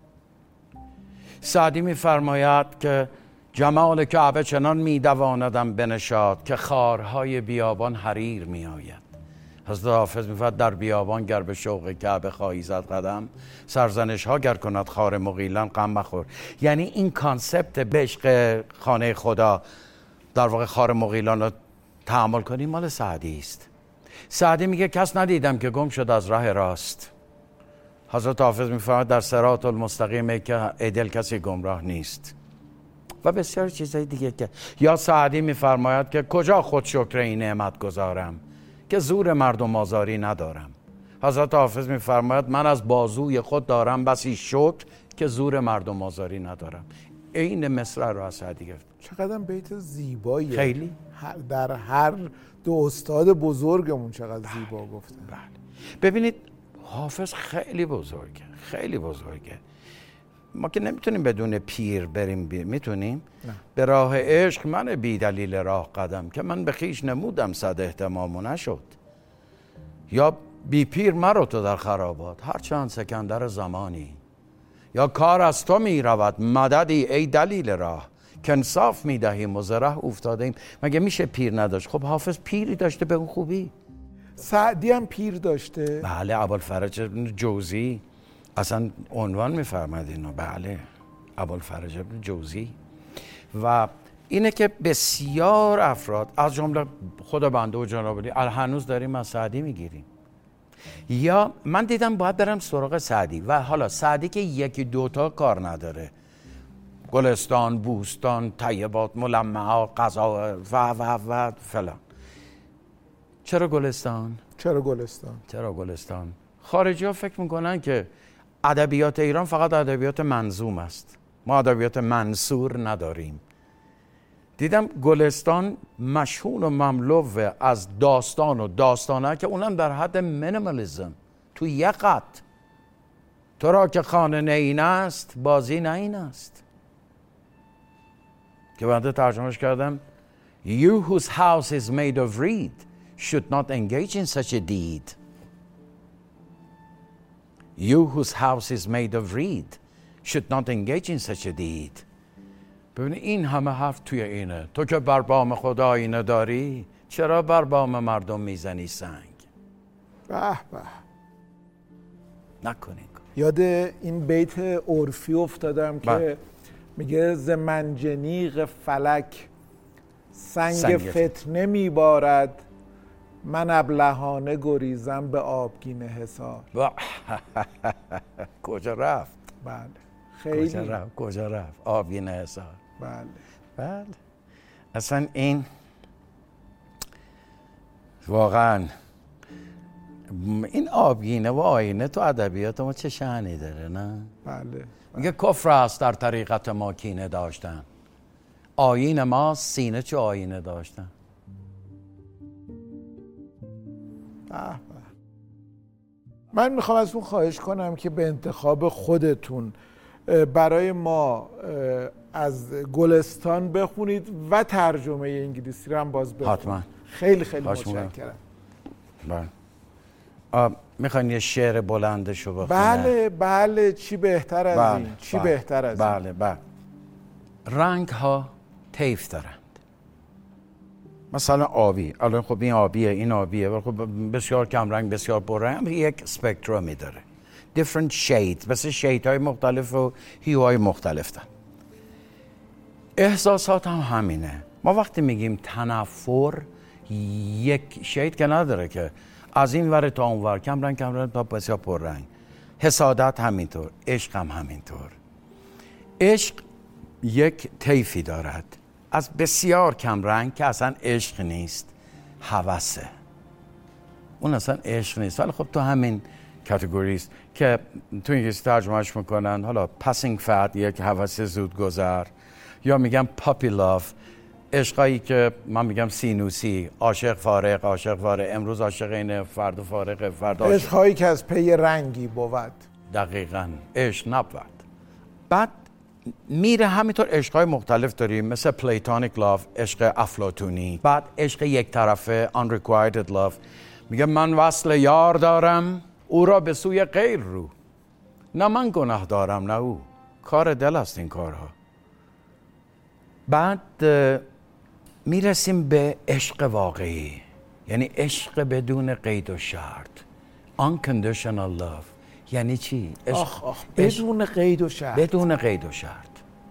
سعدی میفرماید که جمال کعبه چنان میدواندم بنشاد که خارهای بیابان حریر میآید. حضرت حافظ میفرماید در بیابان گر به شوق کعبه خواهی زد قدم سرزنش ها گر کند خار مغیلان غم مخور. یعنی این کانسپت به عشق خانه خدا در واقع خار مغیلان رو تحمل کنیم مال سعدی است. سعدی میگه کس ندیدم که گم شد از راه راست. حضرت حافظ میفرماید در صراط المستقیم که عدل کسی گمراه نیست و بسیار چیزای دیگه که یا سعدی میفرماید که کجا خود شکر این نعمت گذارم که زور مردم آزاری ندارم. حضرت حافظ میفرماید من از بازوی خود دارم بسی شکر که زور مردم آزاری ندارم. این مصرع رو از سعدی گرفت.
چقدر بیت زیباییه.
خیلی
در هر دو استاد بزرگمون چقدر زیبا گفتن.
بله. ببینید حافظ خیلی بزرگه خیلی بزرگه. ما که نمیتونیم بدون پیر بریم میتونیم؟ نه. به راه عشق من بی دلیل راه قدم که من به خیش نمودم صد اهتمام نشد. یا بی پیر مرو تو در خرابات هرچند سکندر زمانی. یا کار از تو می رود مددی ای دلیل راه که انصاف می دهیم و زره افتاده ایم. مگه میشه پیر نداشت؟ خب حافظ پیری داشته به اون خوبی.
سعدی هم پیر داشته.
بله ابوالفرج ابن جوزی اصلا عنوان میفرماد اینو. بله ابوالفرج ابن جوزی. و اینه که بسیار افراد از جمله خود بنده و جناب علی هنوز داریم از سعدی میگیریم. یا من دیدم باید برم سراغ سعدی و حالا سعدی که یکی دوتا کار نداره، گلستان، بوستان، طیبات، ملمعات، غذا و فلان. چرا گلستان؟ چرا گلستان؟ خارجی ها فکر میکنن که ادبیات ایران فقط ادبیات منظوم است. ما ادبیات منثور نداریم. دیدم گلستان مشهور و مملو از داستان و داستانه که اونم در حد مینیمالیسم. تو یک خط تو را که خانه نه این است بازی نه این است. که بعد ترجمهش کردم You whose house is made of reed should not engage in such a deed. You whose house is made of reed should not engage in such a deed. ببین این همه حرف توی اینه. تو که بر بام خدا آینه داری چرا بر بام مردم میزنی سنگ؟
به به.
نکنین.
یاد این بیت عرفی افتادم که میگه ز منجنیق فلک سنگ فتنه میبارد، من ابلهانه گریزم به آبگینه حصار.
کجا رفت؟
بله خیلی
کجا رفت؟ آبگینه حصار. بله. اصلا این واقعا این آبگینه و آینه تو ادبیات ما چه شأنی داره نه؟
بله.
میگه کفر است در طریقت ما کینه داشتن، آیین ما سینه چه آینه داشتن.
من میخوام ازتون خواهش کنم که به انتخاب خودتون برای ما از گلستان بخونید و ترجمه انگلیسی رو هم باز بخونید.
حتما.
خیلی متشکرم.
بله. میخواین یه شعر بلندشو بخونه؟
بله چی بهتر از این؟ چی بهتر از این؟
بله. رنگ ها طیف دارند. مثلا آبی، الان خب این آبیه، این آبیه، خب بسیار کم رنگ، بسیار پررنگ، یک اسپکترومی داره. different shades، بس شید های مختلف و هیوهای مختلف دارن. احساسات هم همینه. ما وقتی میگیم تنفر، یک شید که نداره که از این ور تا اون ور، کم رنگ تا بسیار پررنگ. حسادت همینطور، عشق هم همینطور. عشق یک طیفی دارد از بسیار کم رنگ که اصلا عشق نیست، هوسه. اون اصلا عشق نیست، ولی خب تو همین کاتگوری است که تو انگلیسی ترجمهش میکنن حالا passing fad، یک هوس زودگذر، یا میگم puppy love، عشقایی که من میگم سینوسی، عاشق فارغ، امروز عاشق اینه، فردا فارغه، فردا عاشق.
عشقایی که از پی رنگی بود.
دقیقاً عشق نبود. بعد میره همینطور عشقای مختلف داریم، مثل پلیتونیک لاف، عشق افلاطونی. بعد عشق یک طرفه unrequited love، میگه من وصل یار دارم، او را به سوی غیر رو، نه من گناه دارم نه او، کار دل است این کارها. بعد میرسیم به عشق واقعی، یعنی عشق بدون قید و شرط، unconditional love. یعنی چی؟
بدون قید و شرط.
بدون قید و شرط.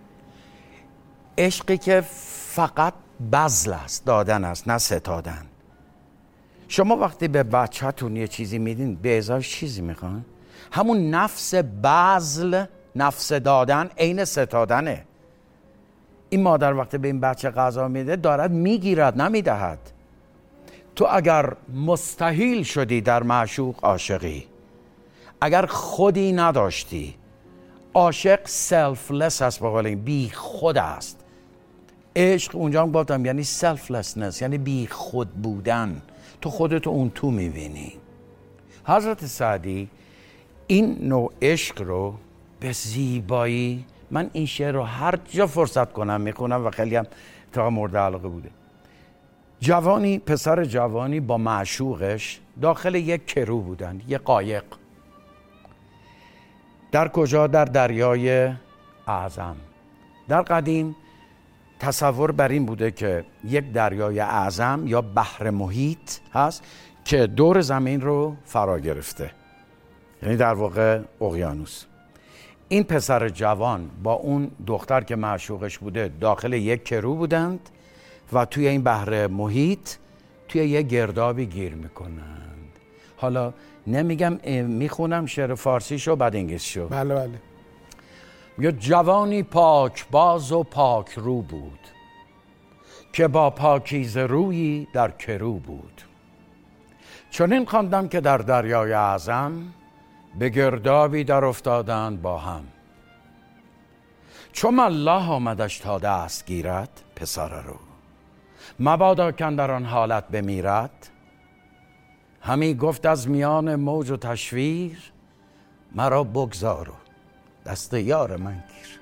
عشقی که فقط بذل است، دادن است، نه ستادن. شما وقتی به بچه‌تون یه چیزی میدین، به ازاش چیزی میخوان؟ همون نفس بذل، نفس دادن، عین ستادنه. این مادر وقتی به این بچه غذا میده، دارد میگیرد، نمیدهد. تو اگر مستحیل شدی در معشوق عاشقی، اگر خودی نداشتی، عاشق سلفلس است، به قول این بی خود است. عشق اونجا هم گفتم یعنی سلفلسنس، یعنی بی خود بودن. تو خودتو اون تو میبینی. حضرت سعدی این نوع عشق رو به زیبایی، من این شعر رو هر جا فرصت کنم میخونم و خیلی هم تا مورد علاقه بوده. جوانی، پسر جوانی با معشوقش داخل یک کرو بودن، یک قایق. در کجا؟ در دریای اعظم. در قدیم تصور بر این بوده که یک دریای اعظم یا بحر محیط هست که دور زمین رو فرا گرفته، یعنی در واقع اقیانوس. این پسر جوان با اون دختر که معشوقش بوده داخل یک کرو بودند و توی این بحر محیط توی یک گردابی گیر میکنند. حالا نمیگم، میخونم شعر فارسی شو بعد انگلیسی شو.
بله.
میگه جوانی پاک باز و پاک رو بود، که با پاکیزه رویی در کرو بود. چنین خواندم که در دریای اعظم، به گردابی در افتادند با هم. چون الله آمدش تا دست گیرد پسر رو، مبادا کاندر آن حالت بمیرد. همی گفت از میان موج و تشویر، مرا بگذار و دست یار من گیر.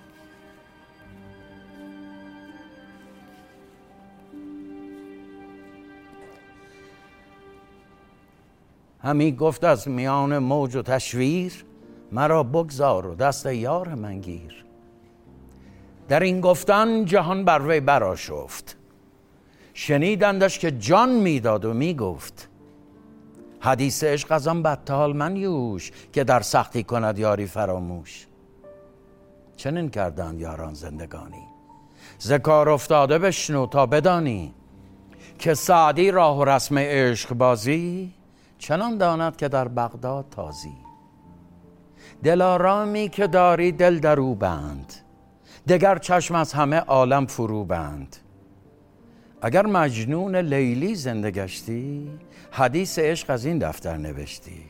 همی گفت از میان موج و تشویر، مرا بگذار و دست یار من گیر. در این گفتن جهان بر وی برآشفت، شنیدندش که جان میداد و میگفت حدیث عشق از آن بطال منیوش که در سختی کند یاری فراموش. چنین کردند یاران زندگانی، ز کار افتاده بشنو تا بدانی که سعدی راه و رسم عشق بازی چنان داند که در بغداد تازی. دلارامی که داری دل در او بند، دگر چشم از همه عالم فرو بند. اگر مجنون لیلی زنده گشتی، حدیث عشق از این دفتر نوشتی.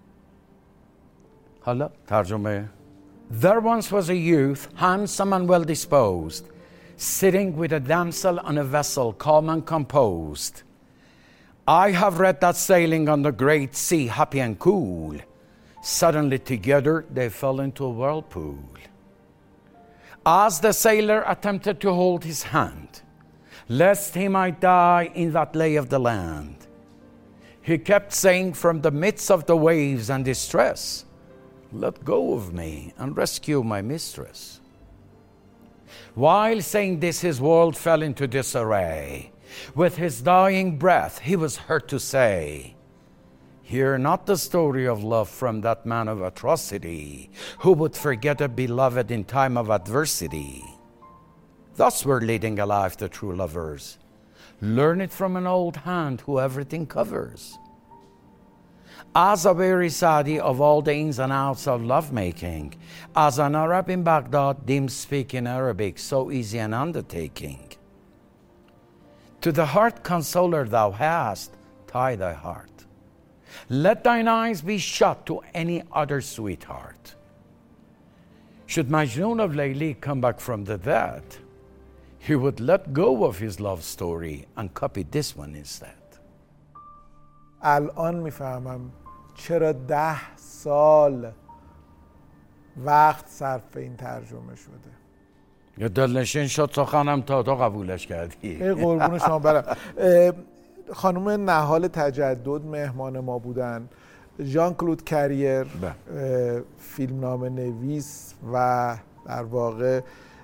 حالا ترجمه. There once was a youth, handsome and well disposed, sitting with a damsel on a vessel, calm and composed. I have read that sailing on the great sea, happy and cool, suddenly together they fell into a whirlpool. As the sailor attempted to hold his hand, lest he might die in that lay of the land, he kept saying from the midst of the waves and distress, let go of me and rescue my mistress. While saying this, his world fell into disarray. With his dying breath, he was heard to say, hear not the story of love from that man of atrocity, who would forget a beloved in time of adversity. Thus we're leading a life the true lovers. Learn it from an old hand who everything covers. As a weary Sadi of all the ins and outs of lovemaking, as an Arab in Baghdad deems speaking Arabic so easy an undertaking. To the heart consoler thou hast, tie thy heart. Let thine eyes be shut to any other sweetheart. Should Majnun of Layli come back from the dead, he would let go of his love story and copy this one instead.
الان میفهمم چرا 10 سال وقت صرف این ترجمه شده.
یا دلنشین شد سخنم تا تو قبولش کردی.
قربون شما برم. خانم نهال تجدد مهمان ما بودن. ژان کلود کریر، فیلمنامه نویس و در واقع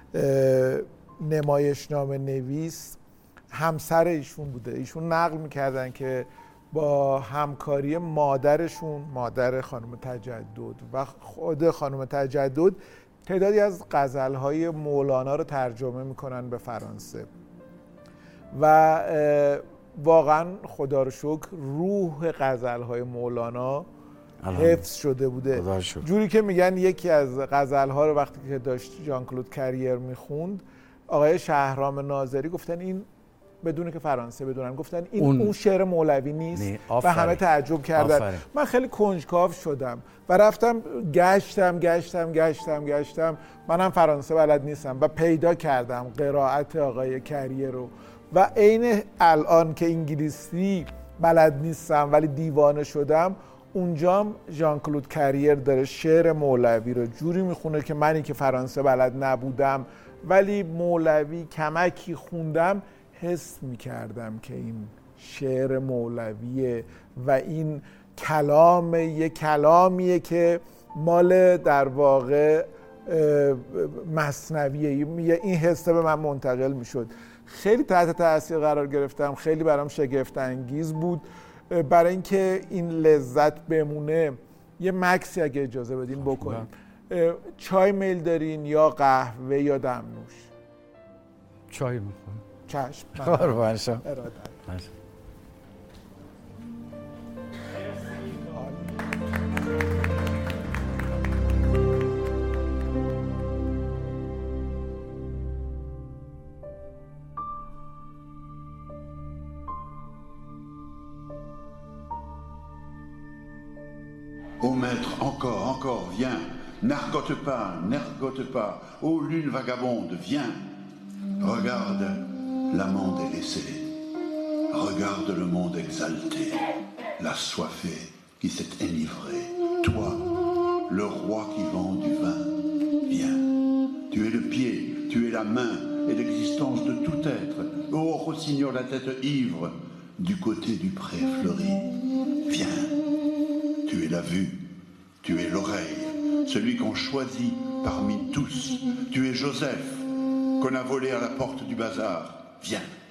نمایشنامه نویس، همسر ایشون بوده. ایشون نقل میکردن که با همکاری مادرشون، مادر خانم تجدد و خود خانم تجدد، تعدادی از غزلهای مولانا رو ترجمه میکنن به فرانسه و واقعا خدا رو شکر روح غزلهای مولانا حفظ شده بوده. جوری که میگن یکی از غزلها رو وقتی که داشت ژان کلود کریر میخوند، آقای شهرام ناظری گفتن این بدون که فرانسه بدونن، گفتن این اون شعر مولوی نیست و همه تعجب کردن. من خیلی کنجکاو شدم و رفتم گشتم. منم فرانسه بلد نیستم و پیدا کردم قرائت آقای کریر رو و عین الان که انگلیسی بلد نیستم ولی دیوانه شدم، اونجام ژان کلود کریر داره شعر مولوی رو جوری میخونه که منی که فرانسه بلد نبودم ولی مولوی کمکی خوندم، حس میکردم که این شعر مولویه و این کلام یک کلامیه که مال در واقع مثنویه. این حس به من منتقل میشد. خیلی تحت تاثیر قرار گرفتم، خیلی برام شگفت انگیز بود. برای اینکه این لذت بمونه یه مکسی اگه اجازه بدین بکنیم. چای میل دارین یا قهوه یا دمنوش؟
چای میخوام.
چشم.
قربان شم.
Ô maître, encore, viens, n'argote pas, ô lune vagabonde, viens, regarde l'amant délaissé, regarde le monde exalté, l'assoiffé qui s'est enivré, toi, le roi qui vend du vin, viens, tu es le pied, tu es la main et l'existence de tout être, ô rossignol la tête ivre, du côté du pré fleuri, viens. Tu es la vue, tu es l'oreille, celui qu'on choisit parmi tous. Tu es Joseph, qu'on a volé à la porte du bazar. Viens,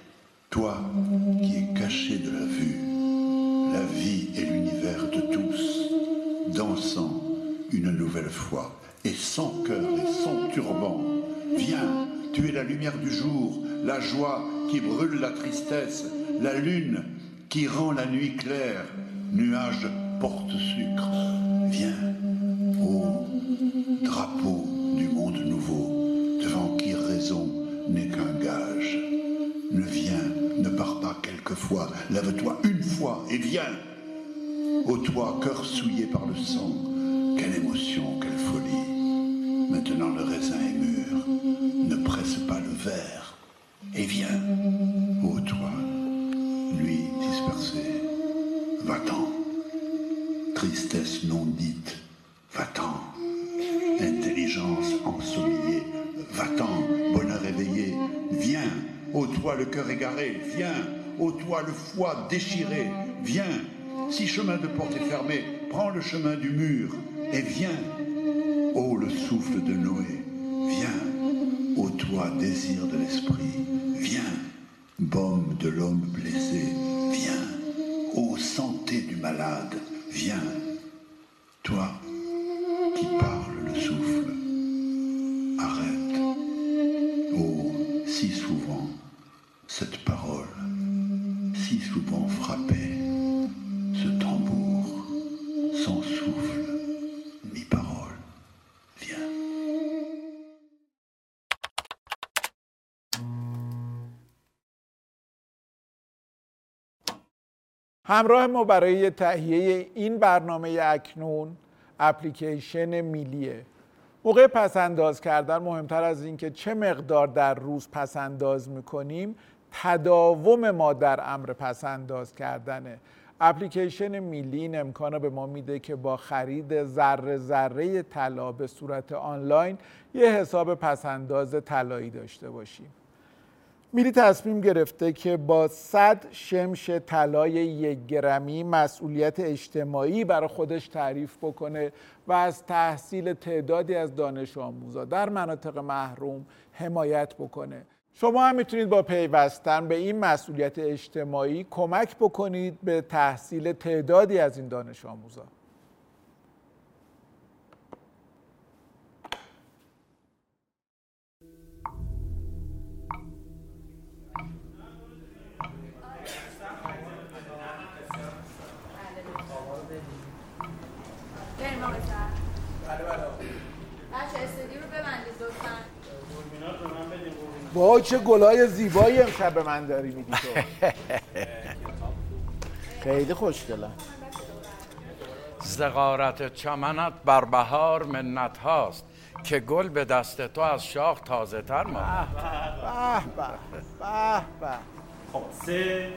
Toi qui es caché de la vue, la vie et l'univers de tous, dansant une nouvelle fois, et sans cœur et sans turban, viens, tu es la lumière du jour, la joie qui brûle la tristesse, la lune qui rend la nuit claire, nuage porte-sucre, viens, ô drapeau du monde nouveau, devant qui raison n'est qu'un gage. Ne viens, ne pars pas quelquefois, lève-toi une fois et viens. Ô toi, cœur souillé par le sang, quelle émotion, quelle folie. Maintenant le raisin est mûr, ne presse pas le verre et viens. Ô toi, nuit dispersée, va-t'en. Tristesse non dite, va-t'en. Intelligence ensoleillée, va-t'en. Bonheur éveillé, viens. Ô toi le cœur égaré, viens. Ô toi le foie déchiré, viens. Si chemin de porte est fermé, prends le chemin du mur et viens. Ô le souffle de Noé, viens. Ô toi désir de l'esprit, viens. Baume de l'homme blessé, viens. Ô santé du malade, viens. Toi qui parles le souffle, arrête. Oh, si souvent, cette parole, si souvent frappée, ce tambour, sans souffle, ni parole, viens.
همراه ما برای تهیه این برنامه اکنون اپلیکیشن میلیه. موقع پسنداز کردن مهمتر از این که چه مقدار در روز پسنداز میکنیم، تداوم ما در امر پسنداز کردنه. اپلیکیشن میلی این امکان رو به ما میده که با خرید ذره ذره طلا به صورت آنلاین یه حساب پسنداز طلایی داشته باشیم. میلی تصمیم گرفته که با 100 شمش طلای 1 گرمی مسئولیت اجتماعی برای خودش تعریف بکنه و از تحصیل تعدادی از دانش آموزا در مناطق محروم حمایت بکنه. شما هم میتونید با پیوستن به این مسئولیت اجتماعی کمک بکنید به تحصیل تعدادی از این دانش آموزا. وای چه گلای زیبایی امشب به من داری میدی تو. خیلی خوشگلم.
زغارت چمنت بر بهار منت هاست که گل به دست تو از شاخ تازه تر ماند.
به به به به.
خب 3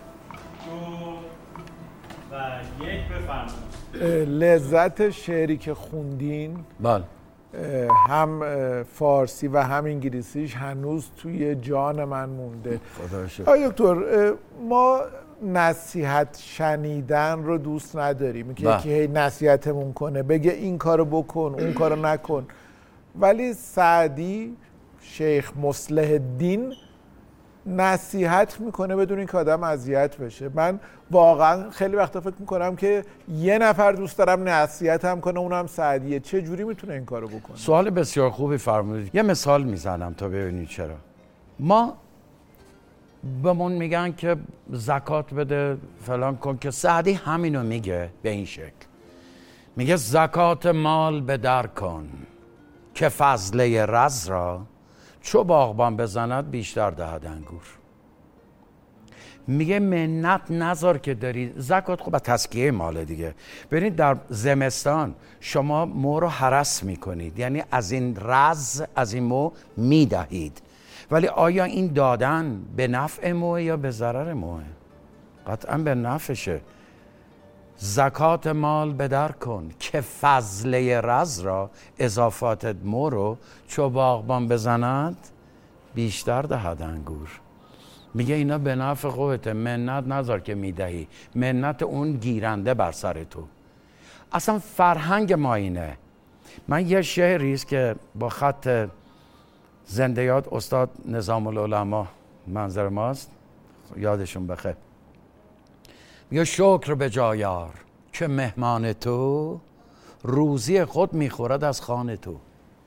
2 و 1 بفرمایید.
لذت شعری که خوندین
بله
هم فارسی و هم انگلیسیش هنوز توی جان من مونده.
خدا شکر.
آقای دکتر، ما نصیحت شنیدن رو دوست نداریم که یکی هی نصیحتمون کنه بگه این کارو بکن اون کارو نکن، ولی سعدی شیخ مصلح الدین نصیحت میکنه بدون اینکه آدم اذیت بشه. من واقعا خیلی وقتا فکر میکنم که یه نفر دوست دارم نصیحت هم کنه اونم سعدیه. چه جوری میتونه این کارو بکنه؟
سوال بسیار خوبی فرمودید. یه مثال میزنم تا ببینید چرا. ما بهمون میگن که زکات بده فلان کن، که سعدی همینو میگه به این شکل، میگه زکات مال به در کن که فضله رز را چو باغبان بزند بیشتر دهد انگور. میگه منت نذار که داری زکات. خب تزکیه مال دیگه. ببینید در زمستان شما مو رو هرس میکنید، یعنی از این رز از این مو میدهید، ولی آیا این دادن به نفع موه یا به ضرر موه؟ قطعا به نفعشه. زکات مال به در کن که فضله رز را اضافات مو رو چو باغبان بزند بیشتر دهد انگور. میگه اینا به نفع خودته، منت نذار که میدهی، منت اون گیرنده بر سر تو. اصلا فرهنگ ما اینه. من یه شعری است که با خط زنده یاد استاد نظام العلما منظر ماست، یادشون بخیر. میگه شکر به جایار که مهمان تو، روزی خود میخورد از خوان تو.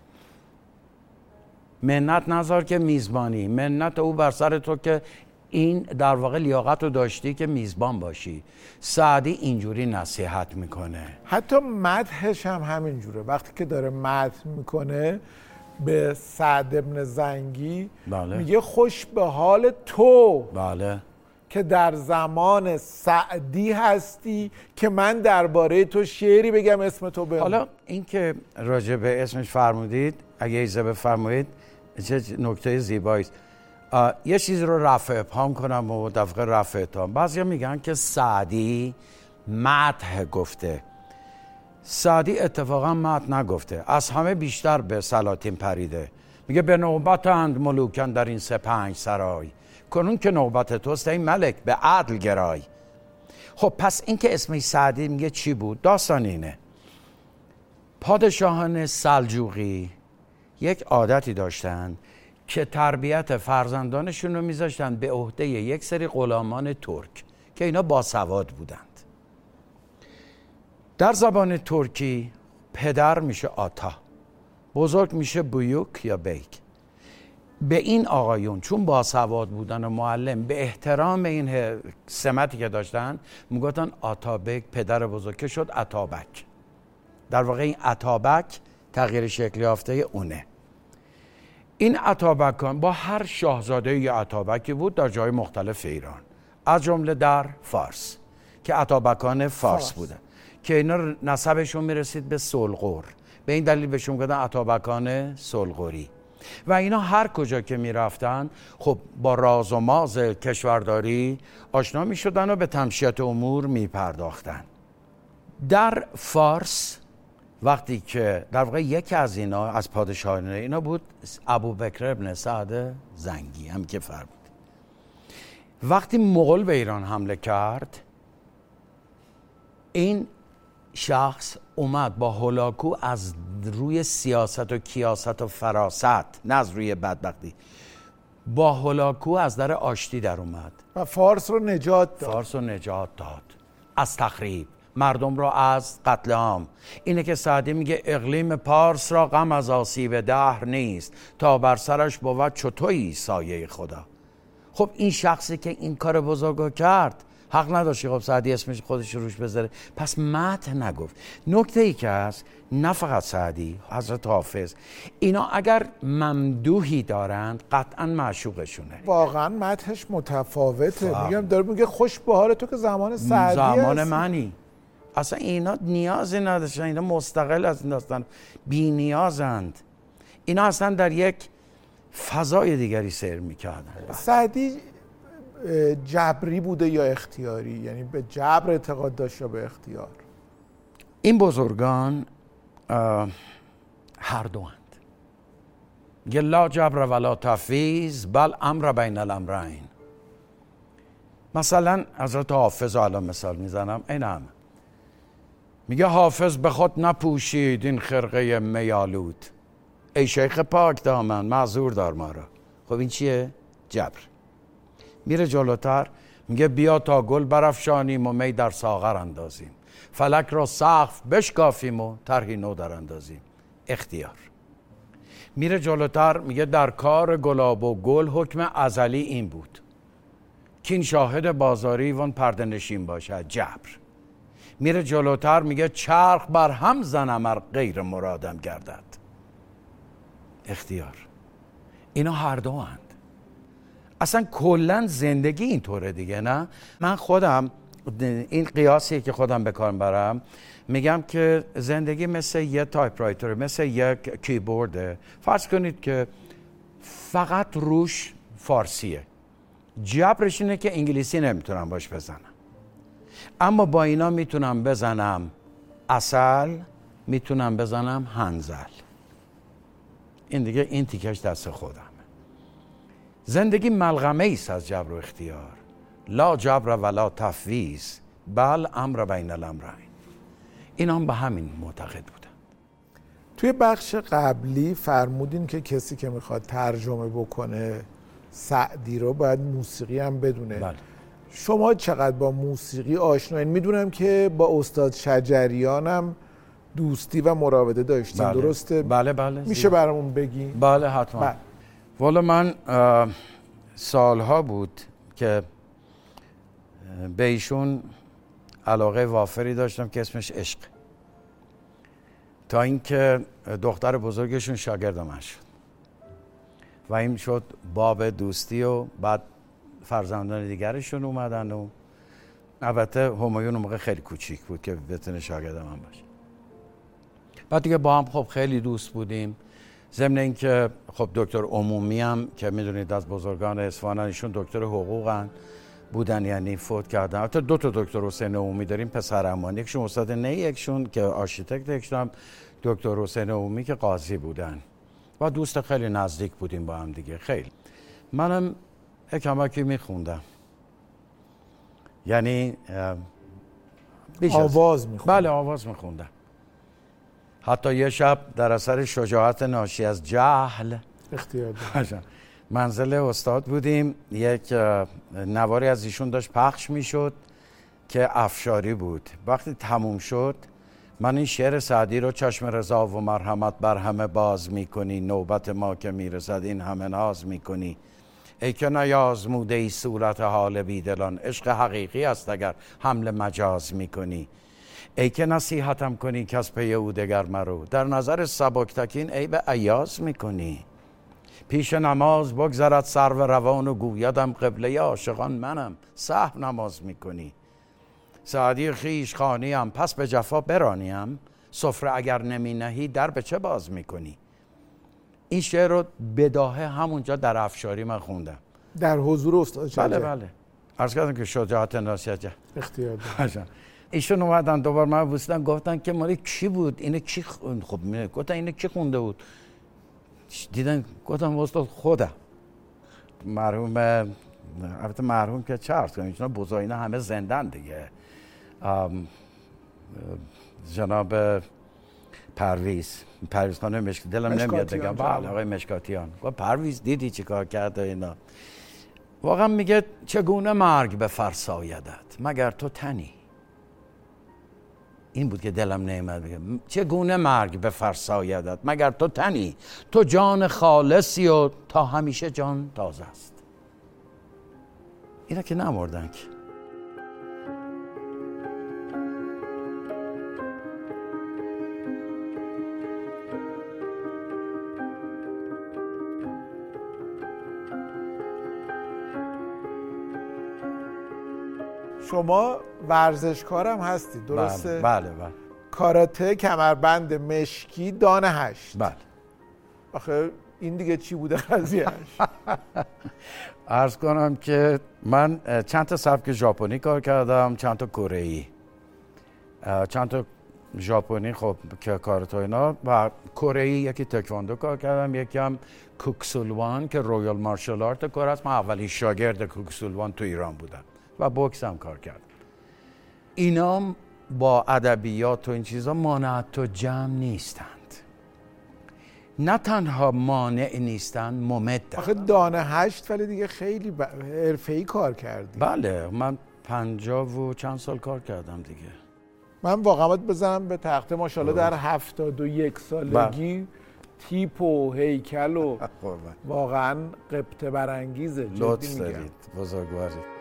منت نذار که میزبانی، منت او بر سر تو که این در واقع لیاقت رو داشتی که میزبان باشی. سعدی اینجوری نصیحت میکنه.
حتی مدحش هم همینجوره. وقتی که داره مدح میکنه به سعد ابن زنگی،
بله.
میگه خوش به حال تو،
بله،
که در زمان سعدی هستی که من درباره تو شعری بگم اسم تو بمون.
حالا این که راجع به اسمش فرمودید، اگه ایزه بفرمایید چه نکته زیبایی است. یه چیزی رو رفع ابهام کنم و دفعه رفع اتهام. بعضیا میگن که سعدی مدح گفته. سعدی اتفاقا مدح نگفته، از همه بیشتر به سلاطین پریده. میگه به نوبت اند ملوکن در این 5 سرای، کنون که نوبت توست ای ملک به عدل گرای. خب پس این که اسمش سعدی میگه چی بود؟ داستان اینه. پادشاهان سلجوقی یک عادتی داشتن که تربیت فرزندانشون رو میذاشتن به عهده یک سری غلامان ترک که اینا باسواد بودند. در زبان ترکی پدر میشه آتا، بزرگ میشه بیوک یا بیک. به این آقایون چون باسواد بودن و معلم، به احترام این سمتی که داشتن میگفتن آتابک، پدر بزرگ، که شد اتابک. در واقع این اتابک تغییر شکل یافته اونه. این اتابکان با هر شاهزاده یا اتابکی بود در جای مختلف ایران، از جمله در فارس که اتابکان فارس بودن که اینا نسبشون میرسید به سلغور. به این دلیل بهشون میگفتن اتابکان سلغوری. و اینا هر کجا که میرفتن خب با راز و ماز کشورداری آشنا میشدن و به تمشیت امور میپرداختن. در فارس وقتی که در واقع یکی از اینا از پادشاهان اینا بود ابوبکر ابن سعد زنگی، هم که فرمود. وقتی مغول به ایران حمله کرد، این شخص اومد با هولاکو از روی سیاست و کیاست و فراست، نه از روی بدبختی، با هولاکو از در آشتی در اومد
و فارس رو نجات داد.
فارس رو نجات داد از تخریب، مردم را از قتل عام. اینه که سعدی میگه اقلیم پارس را غم از آسیب دهر نیست، تا بر سرش بود چو تویی سایه خدا. خب این شخصی که این کار بزرگو کرد حق نداشت خب سعدی اسمش خودش روش بذاره، پس مدح نگفت. نکته ای که هست، نه فقط سعدی، حضرت حافظ، اینا اگر ممدوحی دارند قطعا معشوقشونه.
واقعا مدحش متفاوته. میگم داره میگه خوش به حال تو که زمان سعدی
زمان
هست.
منی. اصلا اینا نیازی نداشتن، اینا مستقل از این داستان بی نیازند. اینا اصلا در یک فضای دیگری سیر میکردن.
سعدی جبری بوده یا اختیاری؟ یعنی به جبر اعتقاد داشت یا به اختیار؟
این بزرگان هر دو اند. میگه لا جبر ولا تفویض بل امر بین الامرین. مثلا حضرت حافظ الان مثال میزنم، این هم میگه حافظ به خود نپوشید این خرقه میالود، ای شیخ پاک دامن معذور دار ما را. خب این چیه؟ جبر. میره جلوتر میگه بیا تا گل برافشانیم و می در ساغر اندازیم، فلک را سقف بشکافیم و طرحی نو در اندازیم. اختیار. میره جلوتر میگه در کار گلاب و گل حکم ازلی این بود، کین شاهد بازاری وان پرده نشین باشد. جبر. میره جلوتر میگه چرخ بر هم زنم ار غیر مرادم گردد. اختیار. اینا هر دو اند. اصلا کلا زندگی اینطوره دیگه، نه؟ من خودم این قیاسیه که خودم به کار برم، میگم که زندگی مثل یه تایپ رایتر، مثل یک کیبورده. فرض کنید که فقط روش فارسیه، جبرش اینه که انگلیسی نمیتونم باش بزنم، اما با اینا میتونم بزنم عسل، میتونم بزنم هنزل. این دیگه این تیکش دست خودم. زندگی ملغمه ایست از جبر و اختیار. لا جبر ولا تفویض بل امر بین الامرین. این هم به همین معتقد بودن.
توی بخش قبلی فرمودین که کسی که میخواد ترجمه بکنه سعدی رو باید موسیقی هم بدونه.
بله.
شما چقدر با موسیقی آشنایین؟ میدونم که با استاد شجریان هم دوستی و مراوده داشتین.
بله.
درسته؟
بله.
میشه برامون بگی؟
بله حتما.
بله.
والا من سالها بود که به ایشون علاقه وافری داشتم که اسمش عشق، تا اینکه دختر بزرگشون شاگرد من شد و این شد باب دوستی و بعد فرزندان دیگرشون اومدن و البته همایون اون موقع خیلی کوچیک بود که بتونه شاگرد من باشه. بعد دیگه با هم خب خیلی دوست بودیم، ضمن اینکه خب دکتر عمومی هم که میدونید از بزرگان اصفهان، ایشون دکتر حقوقن بودن، یعنی فوت کردن. البته 2 تا دکتر حسین عمومی داریم پسرعمانی، یکشون استاد نی، یکشون که آرشیتکت، یکشون دکتر حسین عمومی که قاضی بودن و دوست خیلی نزدیک بودیم با هم دیگه. خیلی منم کمکی میخوندم، یعنی
آواز میخوندم.
بله آواز میخوندم. حتی یه شب در اثر شجاعت ناشی از جهل
اختیار داشتم.
منزل استاد بودیم، یک نواری از ایشون داشت پخش میشد که افشاری بود. وقتی تموم شد من این شعر سعدی رو: چشم رضا و مرحمت بر همه باز میکنی، نوبت ما که میرسد این همه ناز میکنی، ای که نیازموده ای صورت حال بیدلان، عشق حقیقی است اگر حمل مجاز میکنی، ای که نصیحتم کنی که از پی او دگر مرو، در نظر سبکتکین ای به ایاز میکنی، پیش نماز بگذرد سرو روان و گویدم قبله عاشقان منم، سهو نماز میکنی، سعدی خویش خوانیم پس به جفا برانیم، سفره اگر نمی نهی در به چه باز میکنی. این شعر رو بداهه همونجا در افشاری من خوندم
در حضور استاد شجریان.
بله عرض کردم که شجاعت ناشی
اختیار داشتم.
ایشون اومدن دوباره من بوسیدن، گفتن که مالی کی بود اینه، کی خب گفتن اینه کی خونده بود، دیدن گفتم استاد خودم. مرحوم، البته مرحوم که چه عرض کنیم، چون بزرگینا همه زندن دیگه، جناب پرویز خانم مشکاتی، دلم نمیاد بگم، بله آقای مشکاتیان، گفت پرویز دیدی چی کار کرده اینا، واقعا میگه چگونه مرگ بفرسایدت مگر تو تنی. این بود که دلم نمیاد بگم چگونه مرگ بفرسایدت مگر تو تنی، تو جان خالصی و تا همیشه جان تازه است. اینا که نمردن که.
شما ورزشکارم هستی درسته؟
بله.
کاراته کمربند مشکی دان 8.
بله.
آخه این دیگه چی بوده قضیهش؟
عرض کنم که من چند تا سبک ژاپنی کار کردم، چند تا کره‌ای، چند تا ژاپنی خب که کاراته اینا، و کره‌ای یکی تکواندو کار کردم، یکی هم کوکسولوان که رویال مارشال آرت کره است. من اولین شاگرد کوکسولوان تو ایران بودم و بوکس هم کار کردم. اینا با ادبیات و این چیزا مانعت و جمع نیستند، نه تنها مانع نیستند، ممدند.
آخه دانه 8 ولی دیگه خیلی حرفه‌ای کار کردی.
بله من 50 و چند سال کار کردم دیگه.
من واقعا بزنم به تخته ماشاءالله در 71 سالگی تیپ و هیکل و واقعا قبطه برانگیزه.
لطف دارید، بزرگوارید.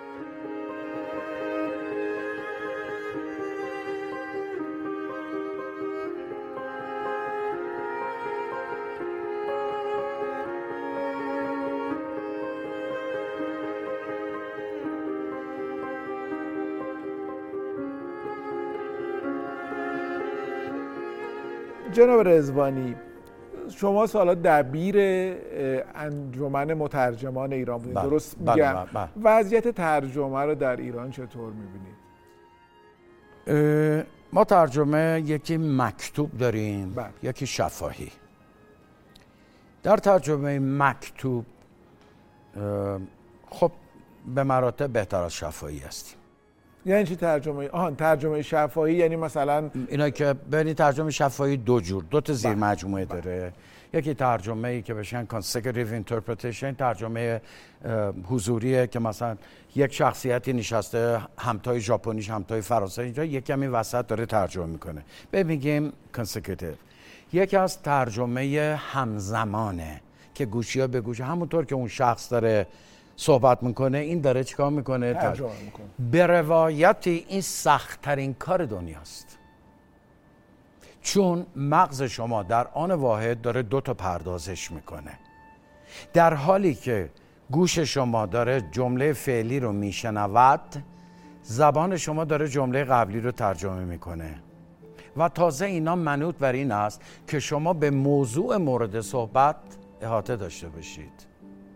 جناب رضوانی، شما سالا دبیر انجمن مترجمان ایران بودید، درست میگم؟
بله.
وضعیت ترجمه رو در ایران چطور میبینید؟
ما ترجمه یکی مکتوب داریم،
بله.
یکی شفاهی. در ترجمه مکتوب خب به مراتب بهتر از شفاهی هستیم.
یعنی چی ترجمه؟ ترجمه شفاهی یعنی مثلا
اینا که ببینی ترجمه شفاهی دو تا زیر مجموعه داره. یکی ترجمه ای که بشن consecutive interpretation، ترجمه حضوریه که مثلا یک شخصیتی نشسته همتای ژاپنیش همتای فرانسه اینجا یک کمی وسط داره ترجمه میکنه، میگیم consecutive. یکی از ترجمه همزمانه که گوشی ها به گوشی، همونطور که اون شخص داره صحبت میکنه این داره چیکار میکنه؟
ترجمه میکنه.
به روایتی این سخت‌ترین کار دنیاست، چون مغز شما در آن واحد داره 2 تا پردازش میکنه. در حالی که گوش شما داره جمله فعلی رو میشنود، زبان شما داره جمله قبلی رو ترجمه میکنه و تازه اینا منوط بر این است که شما به موضوع مورد صحبت احاطه داشته باشید.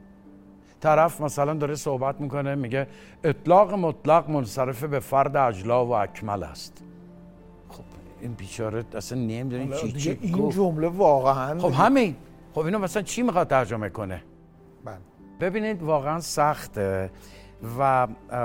طرف مثلا داره صحبت میکنه میگه اطلاق مطلق منصرف به فرد اجلا و اکمل است. خب این بیچاره اصلا نمیدونی چی
این
گفت.
جمله واقعا
خب همین، خب اینو مثلا چی میخواد ترجمه کنه؟ ببینید واقعا سخته و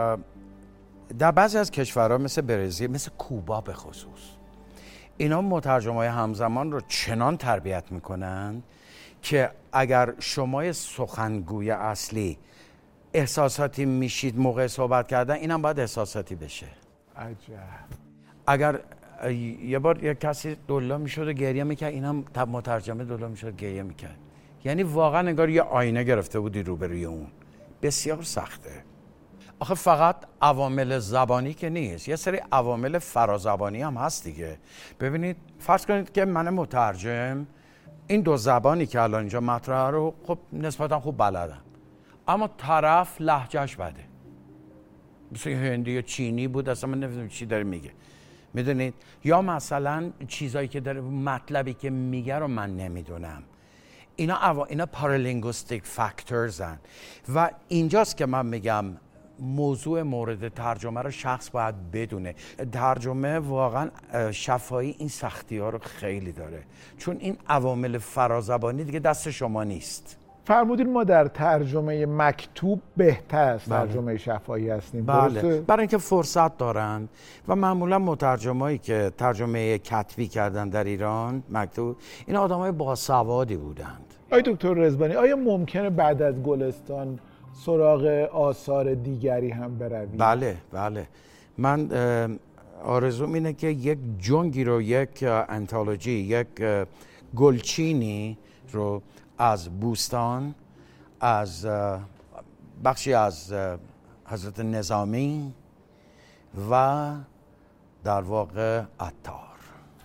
در بعضی از کشورها مثل برزیل، مثل کوبا به خصوص، اینا مترجمای همزمان رو چنان تربیت میکنن که اگر شما سخنگوی اصلی احساساتی میشید موقع صحبت کردن، اینم باید احساساتی بشه.
عجب.
اگر یه بار یک کسی دلا میشد و گریه میکرد، اینم مترجمه دلا میشد گریه میکرد. یعنی واقعا انگار یه آینه گرفته بودی روبروی اون. بسیار سخته. آخه فقط عوامل زبانی که نیست، یه سری عوامل فرازبانی هم هست دیگه. ببینید فرض کنید که من مترجم این 2 زبانی که الان اینجا مطرحه رو خب نسبتا خوب بلدم، اما طرف لهجهش بده، مثل هندی یا چینی بود اصلا من نمیدونم چی داره میگه، میدونید؟ یا مثلا چیزایی که داره، مطلبی که میگه رو من نمیدونم. اینا پارالینگوستیک فاکتورز هن و اینجاست که من میگم موضوع مورد ترجمه رو شخص باید بدونه. ترجمه واقعا شفاهی این سختی ها رو خیلی داره، چون این عوامل فرازبانی دیگه دست شما نیست.
فرمودین ما در ترجمه مکتوب بهتر از ترجمه شفاهی هستیم.
بله، برای اینکه فرصت دارن و معمولا مترجمایی که ترجمه کتبی کردن در ایران مکتوب، این آدمای باسوادی بودند.
آقای دکتر رضوانی، آیا ممکنه بعد از گلستان سراغ آثار دیگری هم بروید؟
بله. من آرزوم اینه که یک جنگی رو، یک انتولوژی، یک گلچینی رو از بوستان، از بخشی از حضرت نظامی و در واقع عطار.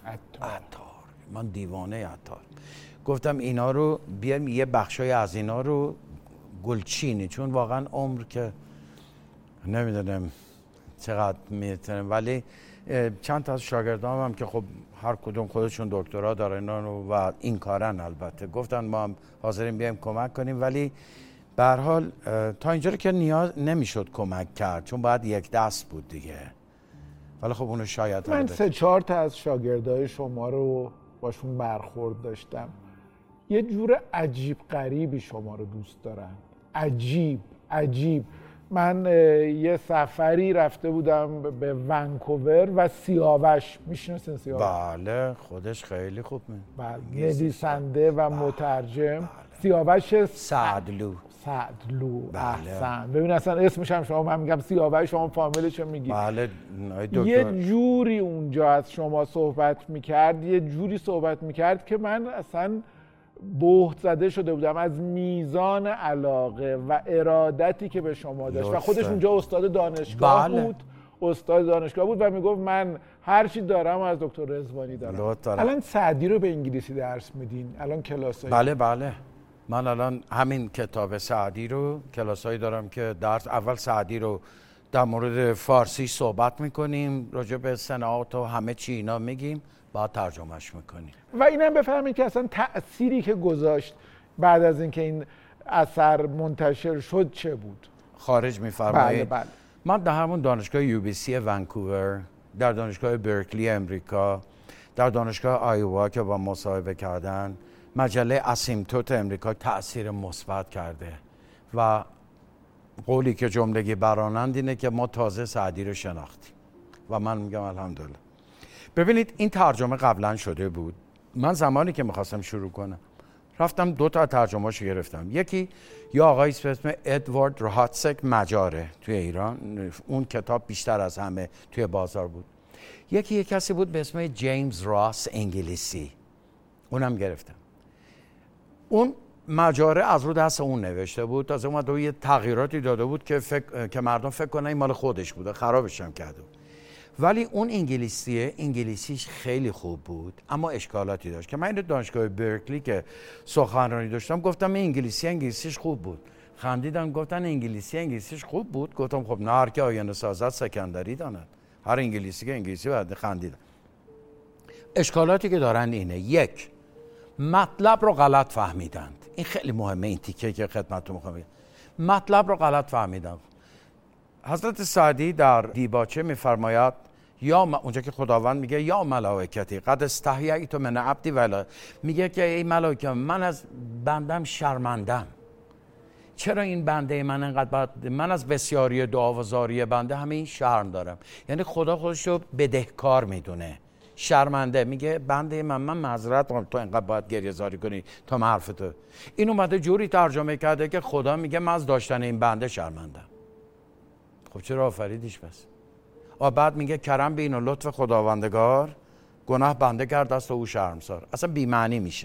من دیوانه عطار. گفتم اینا رو بیاریم یه بخشای از اینا رو گلچینی، چون واقعا عمر که نمیدونم چقدر میتونم، ولی چند تا از شاگردام هم که خب هر کدوم خودشون دکترا دارن و این کارن، البته گفتن ما هم حاضرین بیایم کمک کنیم، ولی به هر حال تا اینجا که نیاز نمیشد کمک کرد، چون باید یک دست بود دیگه. ولی خب اونو شاید
من 3-4 تا از شاگردای شما رو باشون برخورد داشتم، یه جور عجیب غریبی شما رو دوست دارن. عجیب. من یه سفری رفته بودم به ونکوور و سیاوش، میشناسین سیاوش؟
بله، خودش خیلی خوب
بله، نویسنده و مترجم. سیاوش
سعدلو.
احسن. ببین اصلا اسمش هم شما، من میگم سیاوش، شما فامیلش رو میگید.
بله
یه جوری اونجا از شما صحبت میکرد که من اصلا بهت زده شده بودم از میزان علاقه و ارادتی که به شما داشت. و خودش اونجا استاد دانشگاه بود و میگفت من هر چی دارم از دکتر رضوانی دارم. الان سعدی رو به انگلیسی درس میدین؟ الان کلاسای؟
بله. من الان همین کتاب سعدی رو کلاسایی دارم که درس اول سعدی رو در مورد فارسی صحبت میکنیم، راجع به صنعات و همه چی اینا میگیم، بعد ترجمهش میکنیم.
و اینم بفهمید که اصلا تأثیری که گذاشت بعد از اینکه این اثر منتشر شد چه بود؟
خارج میفرمایید؟
بله.
من در همون دانشگاه UBC ونکوور، در دانشگاه برکلی امریکا، در دانشگاه آیوا که با مصاحبه کردن، مجله اسیمتوت امریکا تأثیر مثبت کرده و قولی که جملگی برانند اینه که ما تازه سعدی رو شناختیم و من میگم الحمدلله. ببینید این ترجمه قبلا شده بود. من زمانی که میخواستم شروع کنم رفتم 2 تا ترجمه‌اشو گرفتم. یکی یا آقایی به اسم ادوارد رهاتسک مجاره توی ایران، اون کتاب بیشتر از همه توی بازار بود. یکی کسی بود به اسم جیمز راس انگلیسی، اونم گرفتم. اون مجاره از رو دست اون نوشته بود، تازه اومد و یه تغییراتی داده بود که مردم فکر کنن این مال خودش بوده، خرابش هم کرده بود. ولی اون انگلیسیش خیلی خوب بود، اما اشکالاتی داشت که من این دانشگاه برکلی که سخنرانی داشتم گفتم این انگلیسیش خوب بود. خندیدن گفتن انگلیسیش خوب بود. گفتم خب نه، هر که آینه سازد سکندری داند، هر انگلیسی که انگلیسی باید. خندیدن. اشکالاتی که دارن اینه: 1، مطلب رو غلط فهمیدند. این خیلی مهمه، این تیکه که خدمتتون میخوام بگم. مطلب رو غلط فهمیدن. حضرت سعدی در دیباچه میفرماید اونجا که خداوند میگه یا ملائکتی قد استحییت من عبدی ولا، میگه که ای ملائکه من از بندم شرمندم. چرا این بنده من انقدر من از بسیاری دعا و زاری بنده همین شرم دارم. یعنی خدا خودش رو بدهکار میدونه، شرمنده. میگه بنده من معذرت میخوام تو انقدر باید گریه زاری کنی تا من حرف تو. این اومده جوری ترجمه کرده که خدا میگه من از داشتن این بنده شرمندم. خب چرا آفریدیش بس؟ بعد میگه کرم بین و لطف خداوندگار گناه بنده کرد است و او شرمسار. اصلا بی معنی میشه.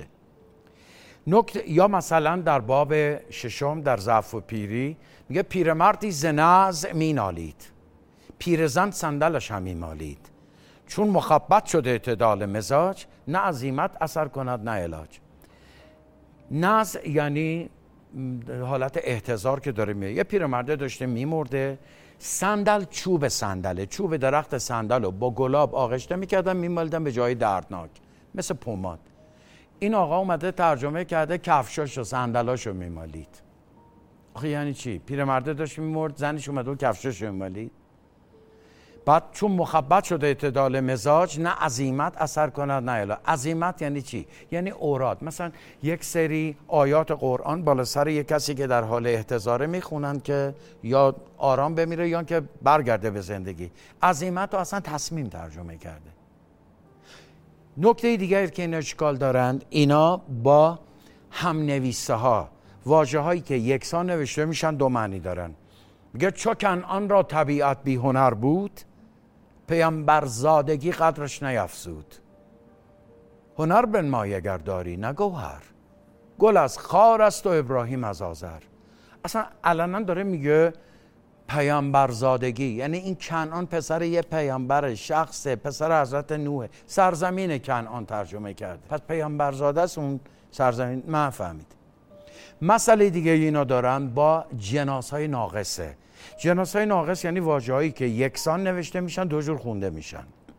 یا مثلا در باب 6 در ضعف و پیری میگه پیرمردی ز نزع مینالید، پیرزن صندلش همی مالید، چون مخبط شده اعتدال مزاج، نه عزیمت اثر کند نه علاج. نزع یعنی حالت احتضار که داره میاد. یه پیرمرده داشته میمرده، صندل چوب درخت صندل رو با گلاب آغشته میکردن میمالیدن به جای دردناک مثل پوماد. این آقا اومده ترجمه کرده کفشاشو صندلاشو میمالید. آخه یعنی چی؟ پیرمرده داشت میمرد، زنش اومده و کفشاشو میمالید. بعد چون مخبط شده اعتدال مزاج، نه عزیمت اثر کند نه علاج. عزیمت یعنی چی؟ یعنی اوراد. مثلا یک سری آیات قرآن بالا سر یک کسی که در حال احتضاره میخونن که یا آرام بمیره یا که برگرده به زندگی. عزیمت رو اصلا تصمیم ترجمه کرده. نکته دیگری که اینا اشکال دارند، اینا با هم نویسه ها، واژه هایی که یکسان نوشته میشن 2 معنی دارن. میگه چو کنعان را طبیعت بی هنر بود، پیامبر زادگی قدرش نیفزود. هنر بنمای اگر داری نه گوهر، گل از خار است و ابراهیم از آذر. اصلا علنا داره میگه پیامبر زادگی، یعنی این کنعان پسر یه پیامبر شخصه، پسر حضرت نوح، سرزمین کنعان ترجمه کرده. پس پیامبر زاده است اون سرزمین. من فهمید. مسئله دیگه اینا دارن با جناس‌های ناقصه. جناس‌های ناقص یعنی واژه‌هایی که یکسان نوشته میشن 2 جور خونده میشن.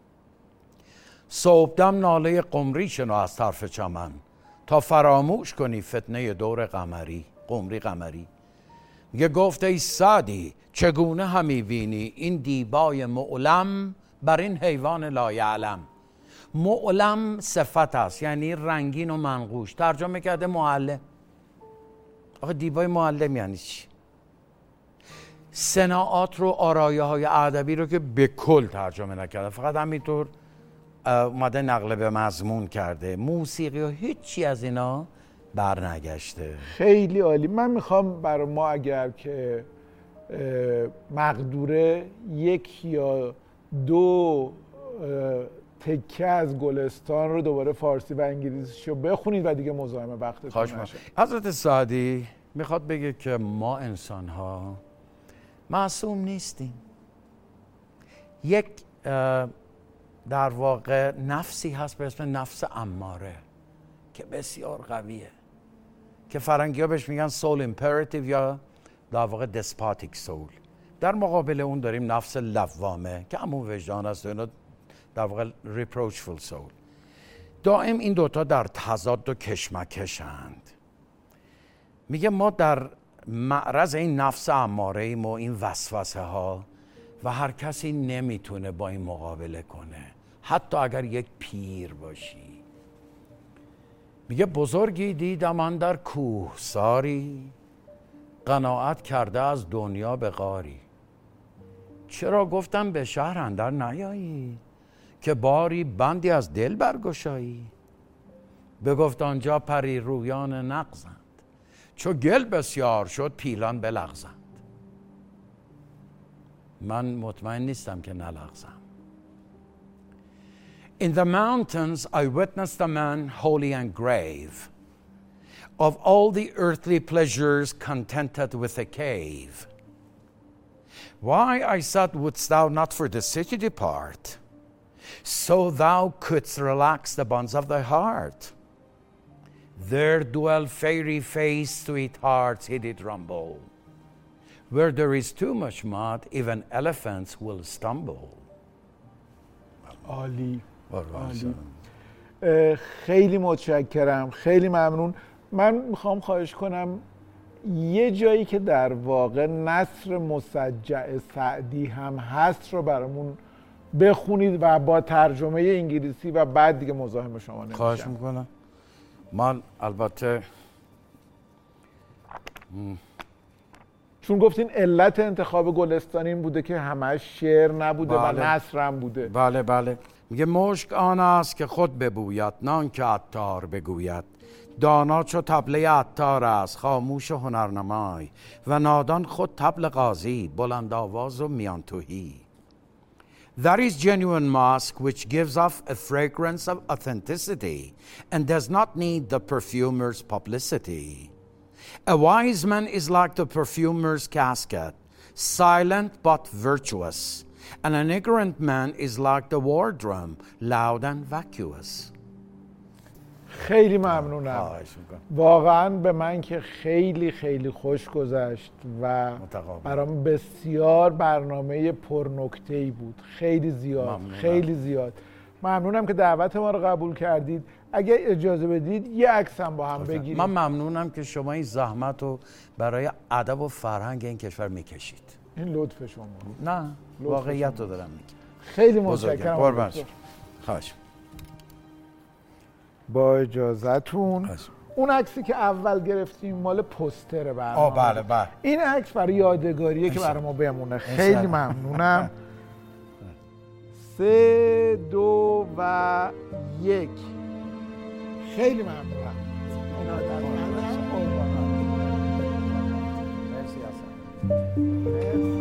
صبحدم ناله قمری شنو از طرف چمن، تا فراموش کنی فتنه دور قمری. قمری میگه گفته ای سعدی چگونه همی بینی، این دیبای معلم بر این حیوان لایعلم. معلم صفت است، یعنی رنگین و منقوش. ترجمه کرده معلم. آخه دیبای معلم یعنی چی؟ صناعات رو، آرایه‌های ادبی رو که به کل ترجمه نکرده، فقط همینطور اومده نقل به مضمون کرده. موسیقی و هیچی از اینا برنگشته.
خیلی عالی. من میخوام برای ما اگر که مقدوره 1 یا 2 تکه از گلستان رو دوباره فارسی و انگلیسیشو بخونید و دیگه مزاحم وقتتون نشه.
حضرت سعدی میخواد بگه که ما انسان ها معصوم نیستیم. یک در واقع نفسی هست به اسم نفس اماره که بسیار قویه، که فرنگی ها بهش میگن soul imperative یا در واقع despotic soul. در مقابل اون داریم نفس لوامه که همون وجدان است، اینا در واقع reproachful soul. دائم این 2 تا در تضاد و کشمکشند. میگه ما در معرض این نفس اماره ایم و این وسوسه ها و هر کسی نمیتونه با این مقابله کنه، حتی اگر یک پیر باشی. میگه بزرگی دیدم اندر کوهساری، قناعت کرده از دنیا به غاری. چرا گفتم به شهر اندر نیایی، که باری بندی از دل برگشایی. بگفت آنجا پری رویان نغزند، چو گل بسیار شد پیلان بلغزند. من مطمئن نیستم که نلغزم. In the mountains I witnessed a man holy and grave, of all the earthly pleasures contented with a cave. Why, I said, wouldst thou not for the city depart, so thou couldst relax the bonds of thy heart? There dwell fairy-faced sweethearts, he did rumble. Where there is too much mud, even elephants will stumble.
عالی. خیلی متشکرم، خیلی ممنون. من میخوام خواهش کنم یه جایی که در واقع نثر مسجع سعدی هم هست رو برامون بخونید و با ترجمه انگلیسی و بعد دیگه مزاحم شما نمیشم.
خواهش میکنم. من البته
چون گفتین علت انتخاب گلستان این بوده که همش شعر نبوده و نثر هم بوده.
بله بله. میگه مشک آن است که خود ببوید، نان که عطار بگوید. دانا چو طبله عطار است، خاموش و هنرنمای. و نادان خود طبل قاضی، بلند آواز و میان تهی. That is genuine musk, which gives off a fragrance of authenticity and does not need the perfumer's publicity. A wise man is like the perfumer's casket, silent but virtuous. And an ignorant man is like the war drum, loud and vacuous.
خیلی ممنونم. واقعا به من که خیلی خیلی خوش گذشت و برام بسیار برنامه پرنکته‌ای بود. خیلی زیاد. خیلی زیاد. ممنونم که دعوت ما رو قبول کردید. اگه اجازه بدید یه عکس هم با هم بگیریم.
من ممنونم که شما این زحمت رو برای ادب و فرهنگ این کشور میکشید.
این لطف شما.
نه، واقعیت رو دارم میگم.
خیلی متشکرم.
قربان شما. خواهش.
با اجازهتون اون عکسی که اول گرفتیم مال پوستر برنامه.
بله بله.
این عکس برای یادگاریه که برای ما بمونه. خیلی ممنونم. 3 2 و 1. خیلی ممنونم. مرسی.